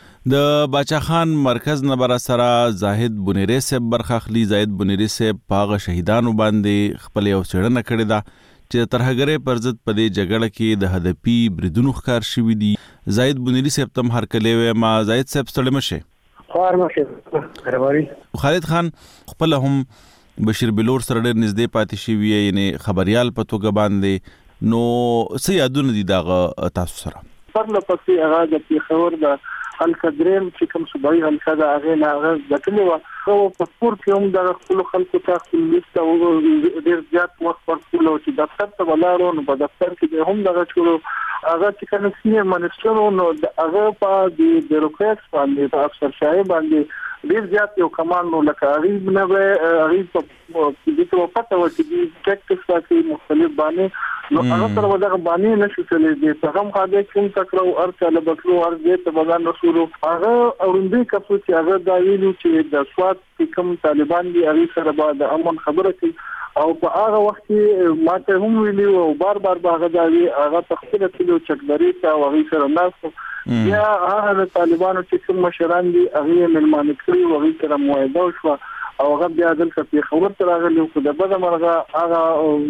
G: د باچا خان مرکز نه بر سره زاهد بنيري صاحب برخاخلی. زاهد بنيري صاحب پاغه شهیدانو باندې خپل یو څېړنه کړې ده چې ترهګرې پر ضد په دې جګړه کې د هدفي بریدونو ښکار شوي دي. زاهد بنيري صاحب تم هر کله وې ما زاهد صاحب ستړي مشه.
T: خورمشه خبري.
G: خالد خان خپل هم بشیر بلور سره ډېر نږدې پاتې شوی، یعنی خبريال په توګه باندې. نو څه یادونه دي دغه تاسو سره؟
T: پرله پسې هغه د پیښور د الکدریم چې کوم صوبایي حلقه ده هغه نه هغه ځکه و خو په پور کې هم د خپل خلکو ته خپل لیست او ډیر زیات وخت ورکول او چې دفتر ته ولاړو نو په دفتر کې هم دغه شروع هغه چې کنه سینیر منسټر نو هغه په د بیروکرات باندې په افسر شاهي باندې ډیر زیات یو کمان نو لکه غریب نه وي غریب په دې ته پته و چې د ټیکس پاتې مختلف باندې نو هغه سره ودغه باندې نشو چلې دي په هم خاطر کوم تکرو ار چاله بکلو ار دې ته بدن رسولو هغه اوروندې کفو چې هغه دا ویلو چې د سواد کوم طالبان دي هغه سره بعد امن خبره کوي او په هغه وخت کې ماته هم ویلو او بار بار هغه دا وی هغه تخصیل کړو چکدري ته او هغه سره ناس یا هغه طالبانو چې کوم مشران دي هغه ملمان کړی او هغه سره موعده شو او هغه بیا دلته په خبر تر راغلی خو د بده مرغه هغه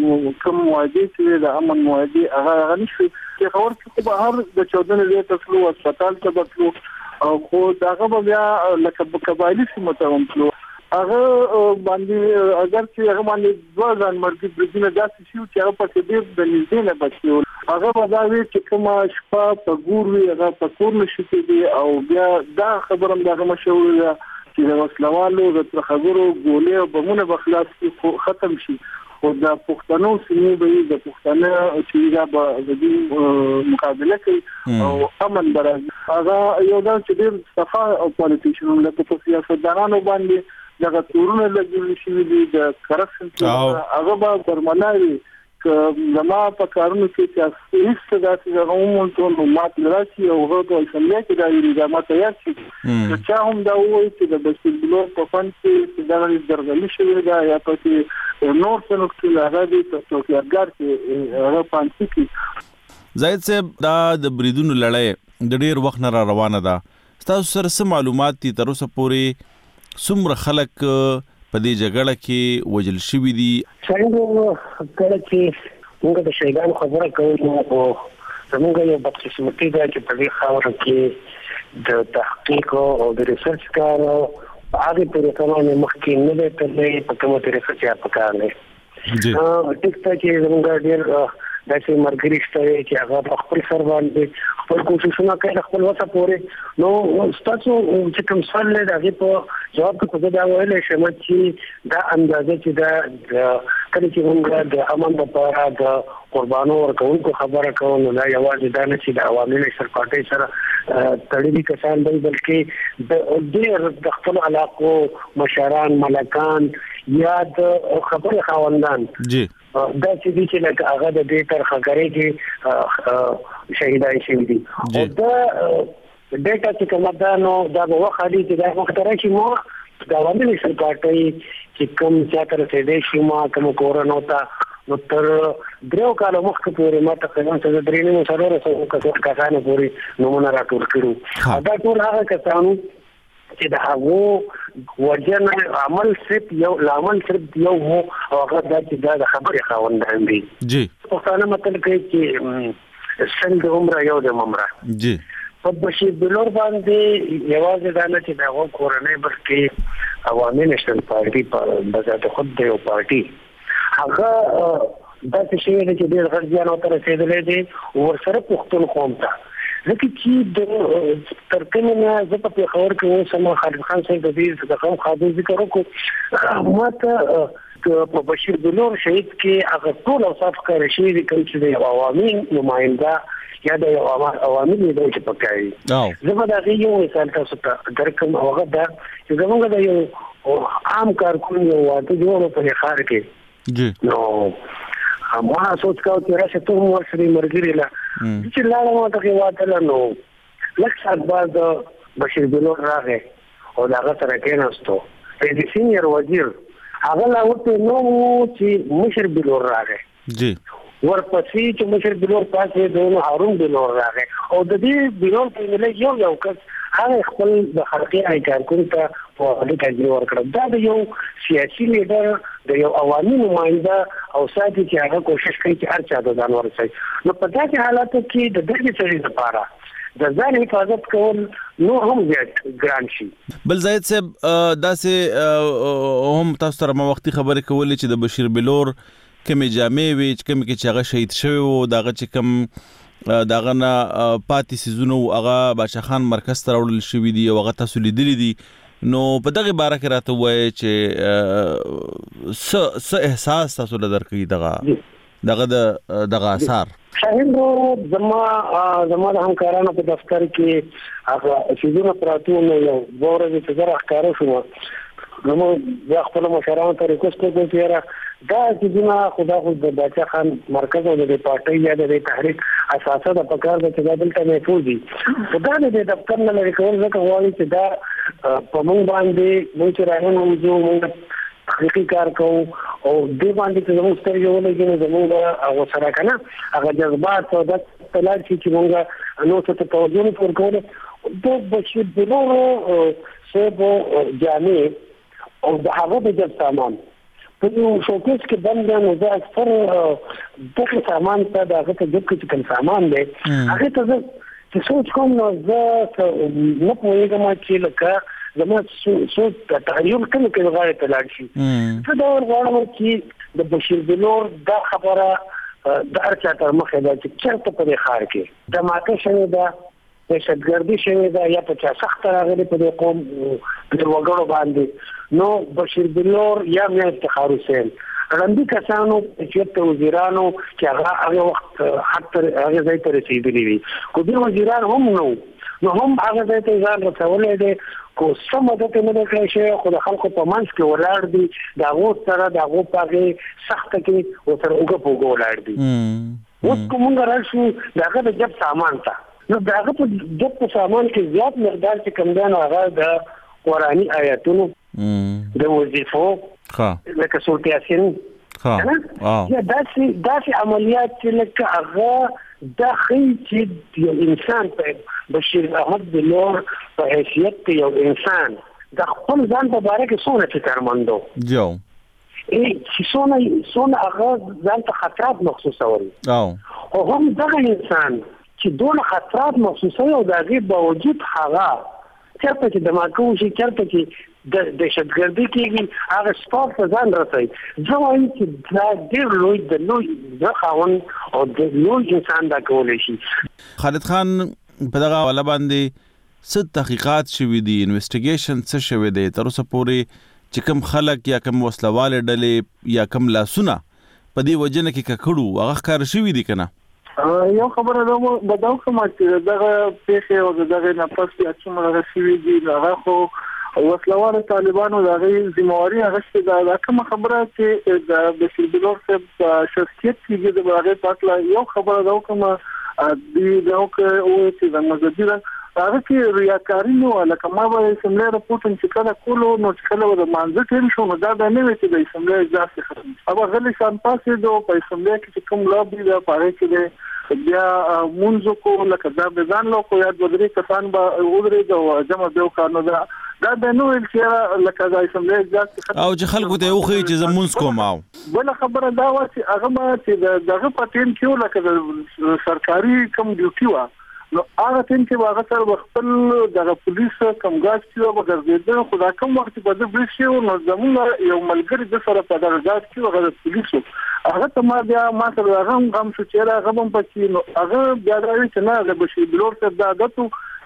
T: کوم موعده چې د امن موعده هغه هغه نشي چې خبر چې په هر د چودنې لري تسلو هسپتال ته بتلو او خو داغه بیا لکه قبایلی سیمه هم تلو هغه باندې اگر چې هغه باندې دوه ځان مرګ برجینه داسې شو چې هغه په دې د نږدې نه بچو هغه بداوی چې کومه شپه په ګور وی هغه په کور نشي کېدی او بیا دا خبرم دغه مشهور چې د وسلوالو د ترخګرو ګولې او بمونه بخلاص ختم شي خو د پښتنو سیمې به د پښتنو چې دا به د دې مقابله کوي او امن برابر هغه یو دا چې ډېر صفا او پالیټیشن لکه په سیاستدانانو باندې دغه تورونه لګول شي دي د کرپشن هغه به درملایي ک زما په کارونو کې چې هیڅ داسې غوښمن ته نو مات راشي او هغه د اسمبلی کې د نظامات تیار شي چې هم دا وایي چې د بشیر بلور په فن کې دا درغلي شوی دا یا په نور څه نو کې هغه د توکیارګر کې هغه پانسی کې
G: زاید صاحب دا د بریدونو لړۍ د ډیر وخت نه را روانه ده. تاسو سره څه معلومات دي تر اوسه پورې څومره خلک په دې جګړه کې وجل شوي دي؟
T: څنګه کله چې موږ د شهیدانو خبره کوو او زموږ یو بدقسمتي ده چې په دې خاوره کې د تحقیق او د ریسرچ کار هغه طریقه باندې مخکې نه دی تللی په کومه طریقه چې په کار دی. ټیک ته چې زموږ ډېر داسې مرګري شته چې هغه په خپل سر باندې خپل کوششونه کوي خپل وسه پورې نو تاسو چې کوم سوال لرئ هغه په جواب کې دا ویل شم چې دا اندازه چې دا کله چې موږ د امن لپاره د قربانو ورکوونکو خبره کوو نو دا یوازې دا نه چې د عوامي نشر پارټي سره تړلي کسان دی بلکې د ډېر د خپل علاقو مشران ملکان یا د خبرې خاوندان
G: جی
T: دا چې دي چې لکه هغه د دې تر خبرې کې شهیدای شوي دي او دا ډیټا چې کومه ده نو دا به وخت دی چې دا وخت راځي مو دا باندې نشي پاتې چې کوم چې تر څه شي ما کوم کورونو ته نو تر درو کالو مخکې پورې ما تقریبا څه درې نه سره سره کسانو پورې نمونه راټول کړو دا ټول هغه کسانو چې دا هغه وجنه عمل صرف یو عمل صرف یو هو او هغه دا چې دا د خبرې خاوندان دي
G: جی
T: په څه مطلب کوي چې څنګه عمره یو د عمره
G: جی
T: په بشیر بلور باندې یوازې دا نه چې دا هغه کورنۍ بلکې عوامي نشنل پارټي په بذات خود د یو پارټي هغه دا چې شی چې ډېر غړي نه تر رسیدلې دي ورسره پښتون قوم ته لکه چې د ترکمنه زه په خبر کې اوسم خالد خان صاحب د دې د کوم خاطر ذکر وکړ ماته
U: په بشیر بلور شهید کې هغه ټول اوصاف ښکاره شوي دي کوم چې د عوامي نماینده یا د عوامي لیدل چې پکاري زه به دا یو مثال تاسو ته درکم هغه دا چې زموږ د یو عام کارکون یو واده جوړ په ښار کې
V: جی
U: نو ما سوچ کاوه چې راشه ته مو سره مرګري لا چې لاړه ما ته واده نو لکه سات بعد بشیر بلور راغی او دا هغه سره کېناستو د سینیئر وزیر هغه لا ورته نو چې مشر بلور راغی
V: جی
U: ورپسې چې مشر بلور پاتې دونه هارون بلور راغی او د دې بلور په ملي یو یو کس هغه خپل د خلقي کارکون ته په اړه تجربه ورکړه دا د یو سیاسي لیډر د یو عوامي نماینده او ساتي چې هغه کوشش کوي چې هر چا د ځان ورسوي نو په داسې حالاتو کې د دغه سړي لپاره د ځان حفاظت کول نو هم زیات ګران شي
V: بل زاید صاحب داسې هم تاسو سره ما وختي خبرې کولې چې د بشیر بلور کمې جامې وي چې کوم کې چې هغه شهید شوی وو دغه چې کوم دغه نه پاتې سيزونو هغه بادشاہ خان مرکز ته راوړل شوی دی او هغه تاسو لیدلی دي نو په دغه باره کې راته وایي چې س س احساس تاسو له درکې دغه دغه د دغه اثر
U: شاهین زما زما د همکارانو په دفتر کې هغه سيزونه پراتو نو یو ورځ چې زه راښکاره شوم نو زه خپل مشرانو ته ریکوست کوم چې دا چې خدا خو د بادشاہ خان مرکز او د پارټي یا د تحریک اساسه د پکار د تبادل ته محفوظ دي خدا دې د دفتر نه لري کول ځکه وایي چې دا په موږ باندې موږ راغلو موږ موږ تحقیقي کار کوو او دې باندې چې موږ ستر یو لګي زموږ هغه سره کنه هغه جذبات او د تلل چې موږ نو څه توجه ورکول د بشیر بلور سبو جامع او د هغه د جب سامان په یو شوکیس کې بند نه ده اکثر دغه سامان ته دغه ته د کوم سامان دی هغه ته چې سوچ کوم نو زه نه پوهیږم چې لکه زما سو تحلیل کوم کې غواړي ته لاړ شي څه دا ورغواړم چې د بشیر بلور دا خبره د ارچا تر مخه ده چې چرته په ښار کې د ماته شوی ده د شتګردي شوی ده یا په چا سخت راغلي په قوم د وګړو باندې نو بشیر بلور یا میا افتخار حسین رندي کسانو چې وزیرانو چې هغه هغه وخت حتی هغه ځای ته رسیدلی وي کو دي وزیران هم نو نو هم هغه ځای ته ځان رسولې دي کو سم د ته نه کړی شي خو د خلکو په منځ کې ولاړ دي دا غو سره دا غو پاګه سخت کې او سره وګ په ولاړ دي اوس کومه راشو داغه د جب سامان تا نو داغه په جب سامان کې زیات مقدار چې کم دی نو هغه د قرآنی آیاتونو د وظیفو
V: ها
U: لکه سورۃ یاسین
V: ها
U: یا داسې داسې عملیات چې لکه هغه د خې چې یو انسان په بشیر احمد بلور په حیثیت کې یو انسان د خپل ځان په باره کې څونه فکرمندو
V: جو
U: ای چې څونه څونه هغه ځان ته خطرات محسوسوري او هم دغه انسان چې دونه خطرات محسوسوي او د هغې باوجود هغه چرته چې دماغ وشي چرته چې د دهشتګردي کېږي هغه سپورت په ځان رسوي زه وایم چې دا ډېر لوی د لوی د خاوند او د لوی انسان دا کولی شي
V: خالد خان په دغه حواله باندې څه تحقیقات شوي دي انویسټیګیشن څه شوی دی تر اوسه پورې چې کوم خلک یا کوم وسلوالې ډلې یا کوم لاسونه په دې وجه نه کې ککړو هغه ښکاره شوي دي که نه
T: یو خبره دا مو بداو کوم چې دغه پیښه او دغه نفس چې څومره شوي دي هغه خو وسلوال طالبانو دغه ذمہواری هغه دا کوم خبره چې د بشیر بلور صاحب شخصیت کې د هغه پاتله یو خبره دا کوم دی دا او چې د مزدي هغه کې ریاکاری نو لکه ما به سملې راپورټ چې کله کولو نو چې کله د مانځ ټیم شو نو دا د نه وي چې د سملې ځاسې خراب اوبه غلي شان پاسې دو په سملې کې کوم لابي دا پاره کې بیا مونږ کو لکه دا به ځان لو کو یا د درې کسان به ودرې دا جمع دیو کارنو دا دا د نو چې لکه دا سملې ځاسې
V: او چې خلکو ته وخی چې زمونږ کوم او
T: بل خبره دا و چې هغه ما چې دغه پټین کې لکه د سرکاري کم ډیوټي و نو هغه تین چې هغه سره خپل دغه پولیس کمګاز چې و بغرضیدل خدا کوم وخت په دې بریښ شو نو زموږ یو ملګری د سره په دغه ځای کې هغه پولیس هغه ته ما بیا ما سره هغه هم شو چې هغه هم پکې نو هغه بیا راوي چې نه د بشیر بلور څخه دا غوښتو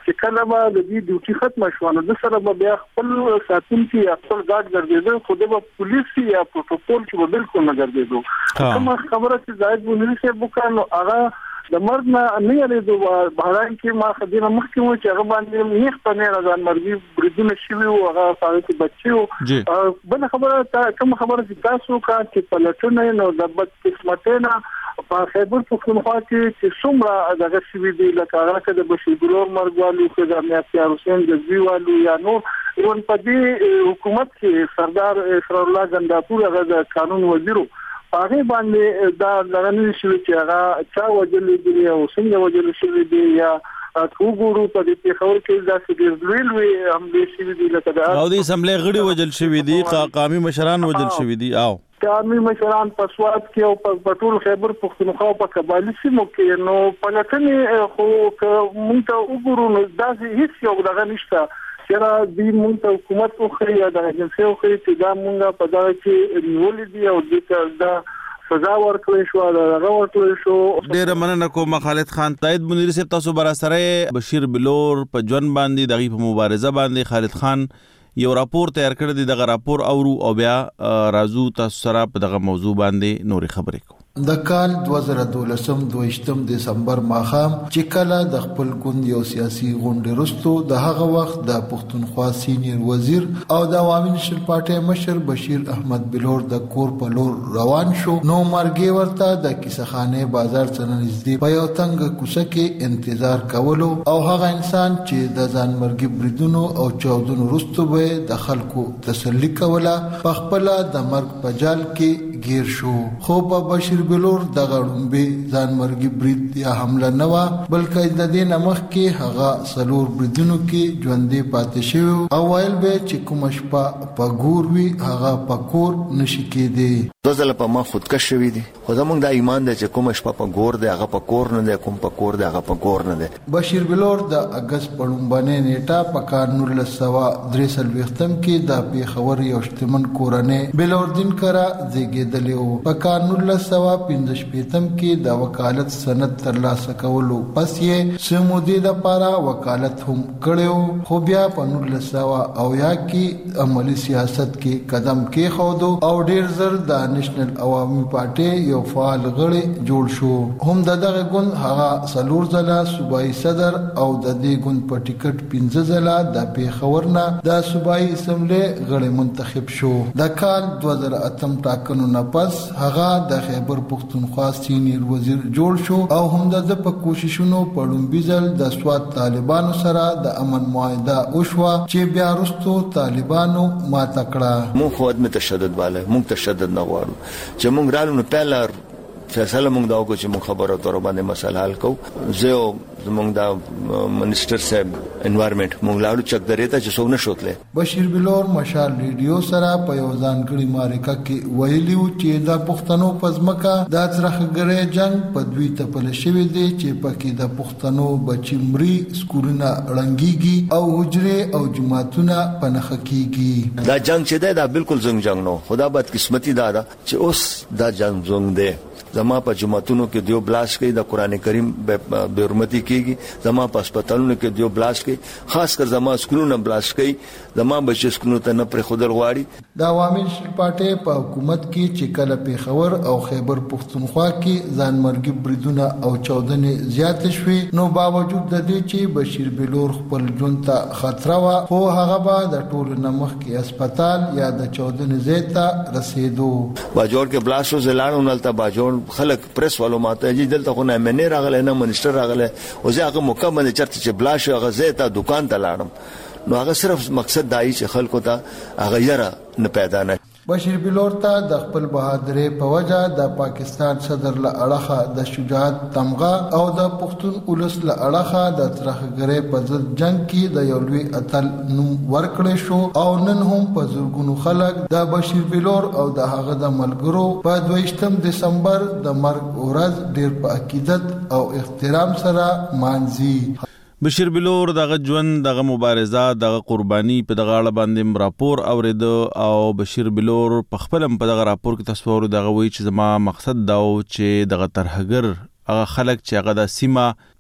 T: چې کله به د دې ډیوټي ختم شو نو د سره به بیا خپل ساتونکي خپل ګارد ګرځېدل خو د پولیس یا پروتوکول چې بالکل نه ګرځېدو کومه خبره چې زاید بونری صاحب وکړو هغه د مرګ نه نه یریدو بهران کې ما خدینه مخکې و چې هغه باندې نیخ په نه ځان مرګي بریدونه شوي او هغه هغه کې بچیو بل خبره کوم خبره چې تاسو کا چې پلټونه نو د بد قسمتونه په خیبر پختونخوا کې چې څومره دغه شوي دي لکه هغه کې د بشیر بلور مرګ والو کې د امنیت حسین جزوی والو یا نور ایون په دې حکومت کې سردار اسرار الله غنداپور هغه د قانون وزیرو هغه باندې دا لغنی شوی چې هغه چا وجلې دي او څنګه وجلې شوی دي یا کوګورو په دې پیښور کې دا چې ریلوي هم دې شوی دي لکه دا
V: او دې سملې غړي وجل شوی دي قومي مشران وجل شوی دي او
T: قومي مشران په سواد کې او په ټول خیبر پختونخوا په قبایلی سیمو کې نو په لټنې خو مونږ ته وګورو نو دا هیڅ یو دغه نشته چېرې د مونږ ته حکومت خو یا د ایجنسي خو چې دا مونږه په دا کې نیولې دي او د دا سزا ورکړې شو دا ورکړې شو.
V: ډېر مننه کوم خالد خان. زاید بونری صاحب تاسو برا سره بشیر بلور په ژوند باندې دغه په مبارزه باندې خالد خان یو راپور تیار کړی دی. دغه راپور اورو او بیا راځو تاسو سره په دغه موضوع باندې نورې خبرې کوو.
C: د کال دوه زره دولسم دویشتم دسمبر ماښام چې کله د خپل ګوند یو سیاسي غونډې وروسته د هغه وخت د پښتونخوا سینیر وزیر او د عوامي نېشنل پارټۍ مشر بشیر احمد بلور د کور په لور روان شو نو مرګي ورته د کیسهخانه بازار څخه نږدې په یو تنګ کوڅه کې انتظار کولو او هغه انسان چې د ځان مرګي بریدونو او چاودنو وروسته به د خلکو تسلی کوله په خپل د مرګ په جال کې گیر شو. خو په بشیر بلور د غړومبي ځان مرګي برید یا حمله نه و بلکې د دې نمخ کې هغه سلور بریدونو کې ژوندې پاتې شو او ویل به چې کوم شپه په ګور وی هغه په کور نشي کېدی.
D: دوزله په ما خودکش شوی دي خو زمونږ د ایمان د چې کوم شپه په ګور دی هغه په کور نه دی کوم په کور دی هغه په کور نه دی.
C: بشیر بلور د اگست په لومبنۍ نیټه په کال نولس سوه درې څلوېښتم کې د پیښور یو شتمن کورنۍ بلوردین کرا زیږېدلی و. په کال نولس سوه پنځه شپېتم کې د وکالت سند ترلاسه کولو پس یې څه مودې دپاره وکالت هم کړی خو بیا په نولس سوه اویا کې عملي سیاست کې قدم کېښودو او ډېر زر د نېشنل عوامي پارټۍ یو فعال غړی جوړ شو. هم د دغه ګوند هغه څلور ځله صوبایي صدر او د دې ګوند په ټیکټ پنځه ځله د پیښور نه د صوبایي اسمبلۍ غړی منتخب شو. د کال دوه زره اتم ټاکنو نه پس هغه د خیبر پختونخوا سینیر وزیر جوړ شو او هم د په کوششونو په لومبي ځل د سواد طالبانو سره د امن معاهده وشوه چې بیا وروسته طالبانو ماته کړه.
D: مونږ خو عدم تشدد باندې مونږ تشدد نه غواړو چې مونږ رالو نو پهلا فیصله مونږ دا وکړو چې مونږ خبرو اترو باندې مسله حل کوو. زه زمونږ د منیسټر صاحب انوایرنمنت مونږ لاړو چک درې ته چې څوک نه شوتله.
C: بشیر بلور مشال ریډیو سره په یو ځانګړي معرکه کې ویلي و چې د پښتنو په ځمکه د څرخګړې جنگ په دوی تپل شوی دی چې پکې د پښتنو بچی مري سکولونه رنګيږي او حجره او جماعتونه پنخ کیږي.
D: دا جنگ چې دی دا بالکل زنګ جنگ نو خدا بد قسمتي دا ده چې اوس دا جنگ زنګ دی. زما په جماعتونو کې دیو بلاش کوي د قران کریم به حرمتي کیږي. زما په هسپتالونو کې دیو بلاش کوي خاص کر زما سکولونو بلاش کوي. زما بچی سکولونو ته نه پر خودل غواړي.
C: د عوامي نېشنل پارټۍ په حکومت کې چې کله پیښور او خیبر پختونخوا کې ځان مرګي بریدونه او چاودنې زیات شوې نو باوجود د دې چې بشیر بلور خپل ژوند ته خطر و خو هغه به د ټولو نه مخکې هسپتال یا د چاودنې ځای ته رسیدو.
D: باجوړ کې بلاش وزلاړو نلته باجوړ خلک پریس والو ماته جی دلته خو نه منی راغله نه منیسټر راغله او زه هغه مکمل چرته چې بلاش هغه زه ته دکان ته لاړم نو هغه صرف مقصد دای چې خلکو ته هغه یره نه پیدا نه.
C: بشیر بلور ته د خپل بهادرۍ په وجه د پاکستان صدر له اړخه د شجاعت تمغه او د پښتون اولس له اړخه د ترخګرۍ په ضد جنگ کې د یو لوی اتل نوم ورکړی شو او نن هم په زرګونو خلک د بشیر بلور او د هغه د ملګرو په دویشتم دسمبر د مرګ ورځ ډیر په عقیدت او احترام سره مانځي.
V: بشیر بلور دغه ژوند دغه مبارزه دغه قرباني په دغه اړه باندې راپور اورید او بشیر بلور په خپل په دغه راپور کې تصور دغه وی چې زما مقصد دا و چې دغه ترهګر هغه خلک چې هغه د سیمه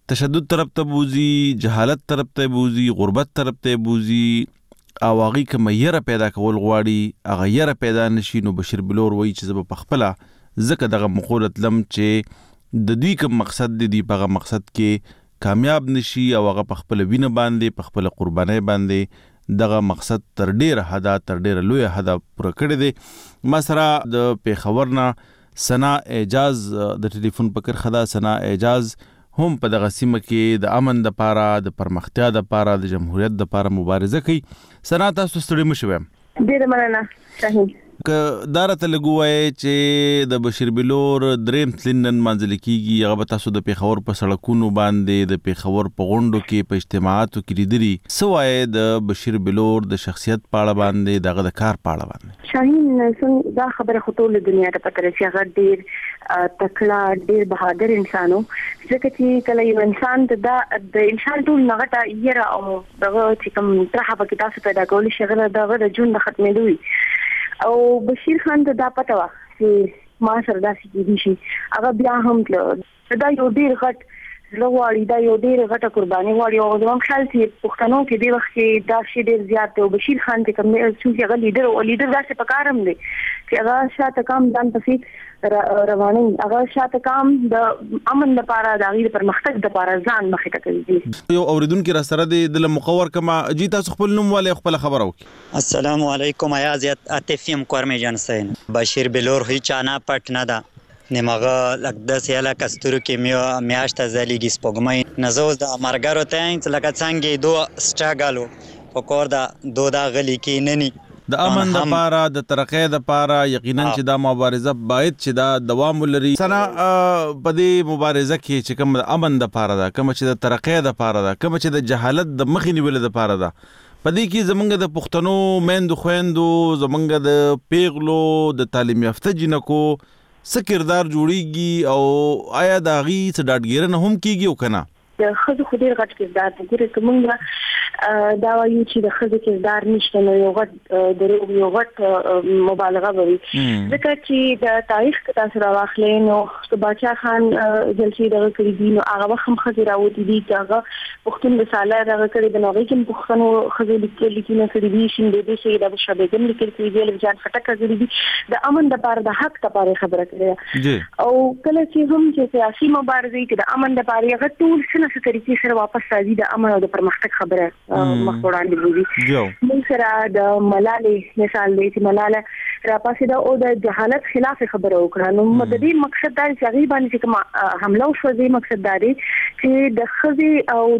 V: تشدد طرف ته بوزي، جهالت طرف ته بوزي، غربت طرف ته بوزي او هغه کوم یره پیدا کول غواړي هغه یره پیدا نشي. نو بشیر بلور وایي چې زه په خپله ځکه دغه مقولت لم چې د دوی کوم مقصد دی په هغه مقصد کې کامیاب نشي او هغه په خپل وینه باندې په خپل قربانۍ باندې دغه مقصد تر ډیره حدا تر ډیره لوی حدا پوره کړی دی. ما سره د پیښور نه ثنا اعجاز د ټلیفون په کرخه ده. ثنا اعجاز هم په دغه سیمه کې د امن د پاره د پرمختیا د پاره د جمهوریت د پاره مبارزه کوي. ثنا تاسو ستړي مشوي؟
E: ډیره مننه شاهین.
V: که دارته لګوي چې د بشیر بلور دریم تلنن منځل کیږي هغه به تاسو د پیښور په سړکونو باندې د پیښور په غونډو کې په اجتماعاتو کې لیدري سوای د بشیر بلور د شخصیت پاړه باندې دغه د کار پاړه باندې
E: شاهین څنګه دا خبره خو ټول دنیا ته پته لري هغه ډیر تکړه ډیر بهادر انسانو ځکه چې کله یو انسان دا د انسان ټول نغټه یره او دغه چې کوم ترخه پکې تاسو پیدا کول شي هغه دغه د جون د ختمېدوي او بشیر خان ته دا پته و چې ما سره داسې کېدي شي هغه بیا هم دا یو ډیر غټ زلواړي دا یو ډیر غټه قرباني غواړي او زموږ خیال چې پښتنو کې دی وخت کې دا شی ډیر زیات دی او بشیر خان ته کوم چې هغه لیډر او لیډر داسې پکارم دی چې هغه شاته کام ځان پسې رواني هغه شاته کام د امن لپاره د غیر پرمختګ لپاره ځان مخې ته کوي.
V: یو اوریدونکو را سره د مقور کما جی تاسو خپل نوم والے خپل خبرو کی.
F: السلام علیکم ایازیت عاطفیم کورمی جان سین بشیر بلور هیچ انا پټ نه ده نمغه لکه د سیاله کستورو کې میو میاشت زلیږي سپوږمۍ نزوز د امرګرو ته لکه څنګه دوه سټاګالو پکور دا دوه غلی کې نني
V: د امن د پاره د ترقې د پاره یقینا چې دا مبارزه باید چې دا دوام ولري. سنا په دې مبارزه کې چې کوم د امن د پاره ده کوم چې د ترقې د پاره ده کوم چې د جهالت د مخې نیول د پاره ده په دې کې زمونږ د پښتنو میندو خويندو زمونږ د پیغلو د تعلیم یافته جنکو څه کردار جوړیږي او آیا د هغې څه ډاډګیرنه هم کیږي او که نه؟
E: د ښځو خو ډېر غټ کردار دی. ګورې که موږ دا وایو چې د ښځو کردار نشته نو یو غټ دروغ یو غټ مبالغه به وي ځکه چې د تاریخ که تاسو راواخلئ نو که باچا خان جلسې دغه کړي دي نو هغه وخت هم ښځې راوتې دي چې هغه پښتون رساله دغه کړې ده نو هغې کې هم پښتنو ښځو لیکونه کړي دي شینډېدې سیده بشرا بیګم لیکل کړي دي الف جان خټک کړي دي د امن دپاره د حق دپاره خبره کړې ده او کله چې هم چې سیاسي مبارزې کې د امن دپاره هغه ټول څه نه څه طریقې سره واپس راځي د امن او د پرمختګ خبره مخ وړاندې بوزي. موږ سره د ملالې مثال دی چې ملاله راپاسېده او د جهالت خلاف خبره وکړه نو د دې مقصد دا چې هغې باندې چې کومه حمله وشوه دې مقصد دا دی چې د ښځې او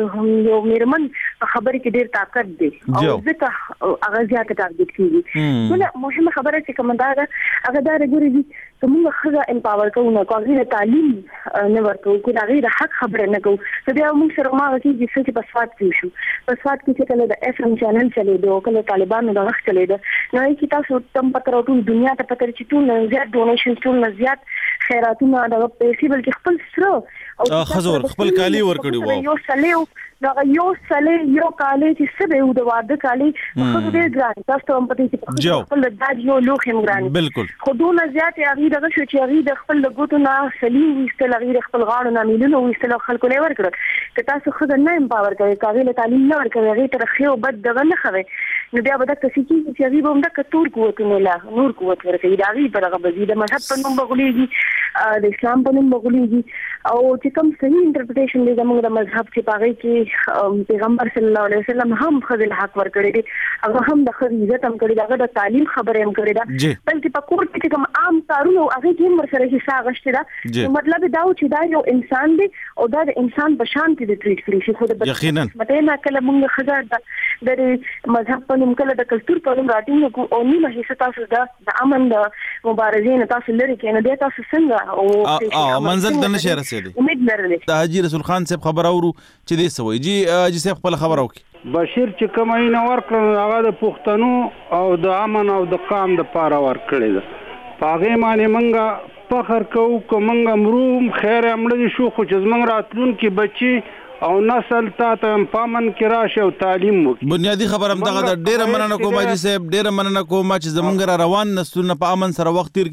E: د یو مېرمن په خبرې کې ډېر طاقت دی او ځکه هغه زیاته ټارګېټ کېږي. بله مهمه خبره چې کومه دا ده هغه دا ده ګورې دي که موږ ښځه امپاور کوو نه کو هغې د تعلیم نه ورکوو که د هغې د حق خبره نه کوو نو بیا موږ سره هماغه کېږي څه چې په سوات کې وشو په سوات کې چې کله د اف ام چینل چلېده او کله طالبانو د وخت چلېده نو هغې کې تاسو تم پته را ټول دنیا ته پته چې ټول نه زیات ډونیشن ټول نه زیات خیراتونه دغه پیسې بلکې خپل سره
V: او ښځو خپل کالي ورکړي وو
E: یو سلې دغه یو سلې یو کالي چې څه به و د واده کالي په ښځو ډېر ګران تاسو ته هم پته چې په ښځو خپل د داج یو لوښ هم ګران
V: بالکل
E: خو دونه زیاتې هغې دغه شو چې هغې د خپل د ګوتو نه سلي وویستل هغې د خپل غاړو نه میلونه وویستل او خلکو نه یې ورکړل که تاسو ښځه نه امپاور کوئ که هغې له تعلیم نه ورکوئ هغې ته د ښې او بد دغه نه ښوئ نو بیا به دغه څه کېږي چې هغې به هم دغه تور قوتونه له نور قوت ورکوي د هغې په دغه به ځي د مذهب په نوم به غولېږي د اسلام په نوم به غولېږي او چې کوم صحیح انټرپریټیشن دی زموږ د مذهب چې په هغې کې پیغمبر صلی الله علیه وسلم هم ښځې له حق ورکړی دی هغه هم د ښځې عزت هم کړی دی هغه د تعلیم خبره هم کړې ده بلکې په کور کې چې کوم عام کارونه هغې کې هم ورسره حصه اخیستې ده نو مطلب دا و چې دا یو انسان دی او دا د انسان په شان کې د ټریټ کړي شي خو د بدقسمتۍ نه کله موږ ښځه د مذهب په نوم کله د کلتور په نوم راټینګ کړو او نیمه حصه تاسو د امن د مبارزې نه تاسو لرې کړئ نو بیا تاسو څنګه
V: او منزل ته نشئ رسېدلی
E: امید لرلی
V: د حاجي رسول خان صاحب خبره اورو چې دې څه وایي جی حاجي صاحب خپله خبره وکړي.
W: بشیر چې کومه یې نه ورکړه هغه د پښتنو او د امن او د قام دپاره ورکړې ده په هغې باندې موږ فخر کوو که موږ مرو خیر مړه شو خو چې زموږ راتلونکي بچي او نسل تا ته په امن کې راشي او تعلیم وکړي.
V: بنیادي خبره همدغه ده. ډېره مننه کوم حاجي صاحب ډېره مننه کوم چې زموږ را روان نسلونه په امن سره وخت تېر کړي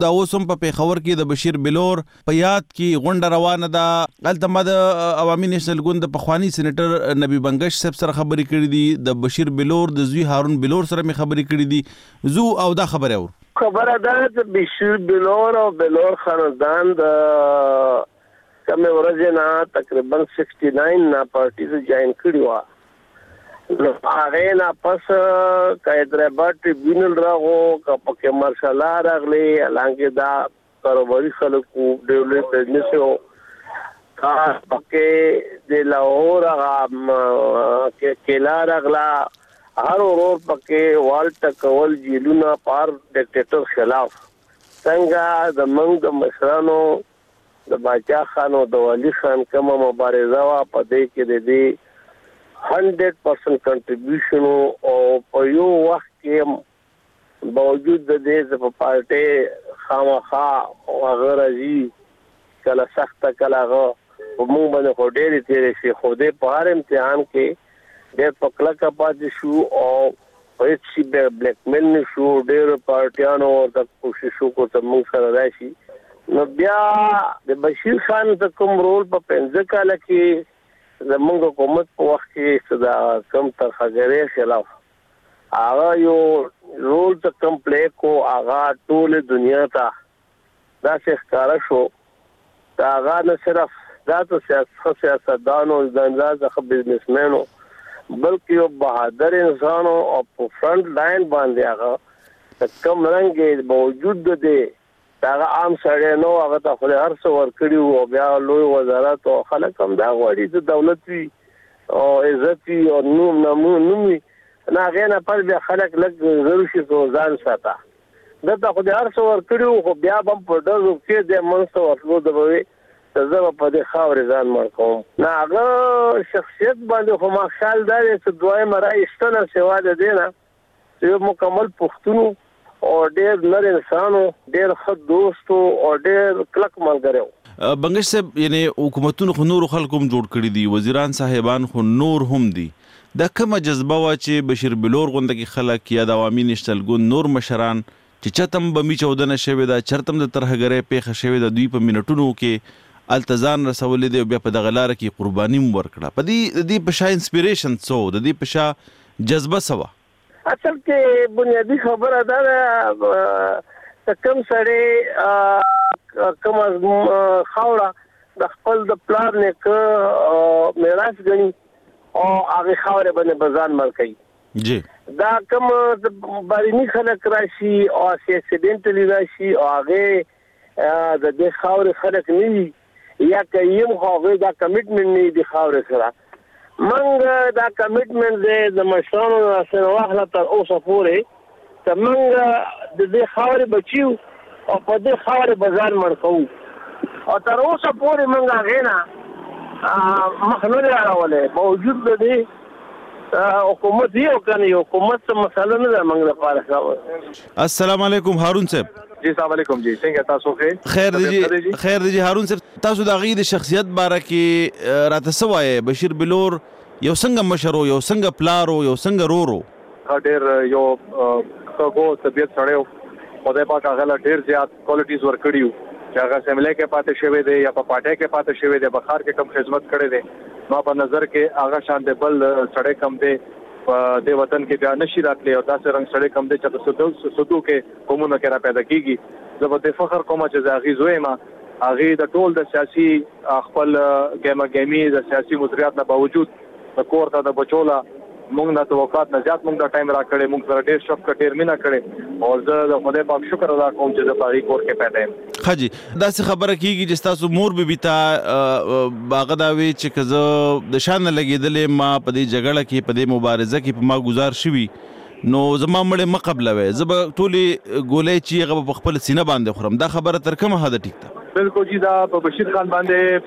V: دا اوس هم په پیښور کې د بشیر بلور په یاد کې غونډه روانه ده. هلته ما د عوامي نیشنل ګوند د پخواني سېنیټر نبی بنګش صاحب سره خبرې کړې دي، د بشیر بلور د زوی هارون بلور سره مې خبرې کړې دي. زو او دا خبره اور
O: خبره ده چې بشیر بلور او بلور خاندان د کومه ورځ نه تقریبا سکسٹی نائن نه پارټي ته جاین کړی و. نو هغه نه پس کایدرآباد ټریبیونل راغو کپکه مارشال راغلی لانګه دا کاروباري خلکو ډیولپ بزنس او کا پکې د لاهور هغه کې کلا راغلا هر اور پکې والټ کول جیلونه پار ډیکټیټر خلاف څنګه د منګ د مشرانو د باچا خان او د ولی خان کومه مبارزه وا پدې کې د دې हंड्रेड परसेंट कंट्रीब्यूशन او په یو وخت کې باوجود د دې په پارټي خامخا او هغه راځي کله سخت کله هغه موږ باندې هډېری تیرې شي خو دې په هر امتحان کې ډېر پکړه کا پاتې شو او هیڅ شي بلیک میل نشو ډېر پارټیانو د کوشش وکړو چې موږ سره راشي. نو بیا د بشیر خان د کوم رول په پنځه کال کې زمونږ حکومت په وخت کې صدا کم ترخګرې خلاف هغه یو رول ته کم پلی کو هغه ټول دنیا ته دا څه ښکارا شو دا هغه نه صرف دا ته سیاستدانو ځانځا د بزنسمنو بلکې یو بهادر انسان او په فرنٹ لاین باندې هغه کم رنګ باوجود د دا عام سړی نو هغه ته خو هر څه ورکړي او بیا لوی وزارت او خلک هم دا غواړي چې دولت وي او عزت وي او نوم نومي نه غینه پر بیا خلک لږ ضروري شي ځان ساته دا ته خو هر څه ورکړي خو بیا هم په ډزو کې د منځ ورلو د وي زه په دې خاورې ځان مړ کوم نه هغه شخصیت باندې خو ما خیال دا چې دوی مرای استنه سیوا ده دینه یو مکمل پښتون او ډېر نر انسانو ډېر ښه دوست او ډېر کلک ملګری.
V: بنګش صاحب یعنی حکومتونو خو نور خلکو هم جوړ کړي دي، وزیران صاحبان خو نور هم دي. دا کومه جذبه وا چې بشیر بلور غونډه کې خلک یا د عوامي نیشنل ګوند نور مشران چې چتم بمی چودنه شوی دا چرتم د ترهګرې پیښه شوی د دوی په منټونو کې التزام رسولې دی بیا په دغه لار کې قرباني ورکړه. په دې د په شا انسپیریشن سو د دې په شا جذبه سوا
O: اصل کې بنیادی خبره ده کم سړی کم خاوره د خپل د پلان نه ک میراث غني او هغه خاوره باندې بزان ملکي جی دا کم بارینی خلک راشي او اکسیډنټلی راشي او هغه د دې خاوره خلک نیوي یا کایم هغه دا کمټمنټ نه دی خاوره سره منګ دا کمټمنټ دی د مشرانو سره واخله تر اوسه پورې ته منګ د دې خاورې بچیو او په دې خاورې بازار مړ کوو او تر اوسه پورې منګ غینا مخنور راولې موجود دی حکومت یو کنه یو حکومت څه مسله نه ده منګ لپاره.
V: السلام علیکم هارون صاحب.
H: جی السلام علیکم جی څنګه تاسو ښه
V: خیر دی جی خیر دی هارون صاحب تاسو د غي د شخصیت باره کې راته سوای بشیر بلور یو څنګه مشرو یو څنګه پلارو یو څنګه رورو
H: ډېر یو څنګه طبيعت سره خدای پاک هغه ډېر زیات کوالټیز ورکړیو چې هغه سیملې کې پاتې شوی دی یا په پټه کې پاتې شوی دی بخار کې کم خدمت کړی دی نو په نظر کې هغه شان دی بل سړی کم دی د وطن کې بیا نشي راتلی او داسې رنګ سړی کم دی چې د سودو کې کومونه کې را پیدا کیږي زه به فخر کوم چې زاغي زویما هغه د ټول د سیاسي خپل ګیمه ګیمي د سیاسي مدیریت نه باوجود د کور ته د بچولا مونږ نه توقعات نه زیات مونږ د ټایم را کړې مونږ سره ډېر شفق ډېر مینا کړې او زه د خدای پاک شکر ادا کوم چې د پاري کور کې پیدا یم.
V: خاجي دا څه خبره کیږي چې تاسو مور به بیتا باغداوي چې کزه د شان لګیدلې ما په دې جګړه کې په دې مبارزه کې په ما گزار شوي نو زما مړې مقبلوي زب ټولي ګولې چې هغه په خپل سینه باندې خورم دا خبره تر کومه حد ټیک ده؟
H: بالکل جی دا په بشیر خان باندې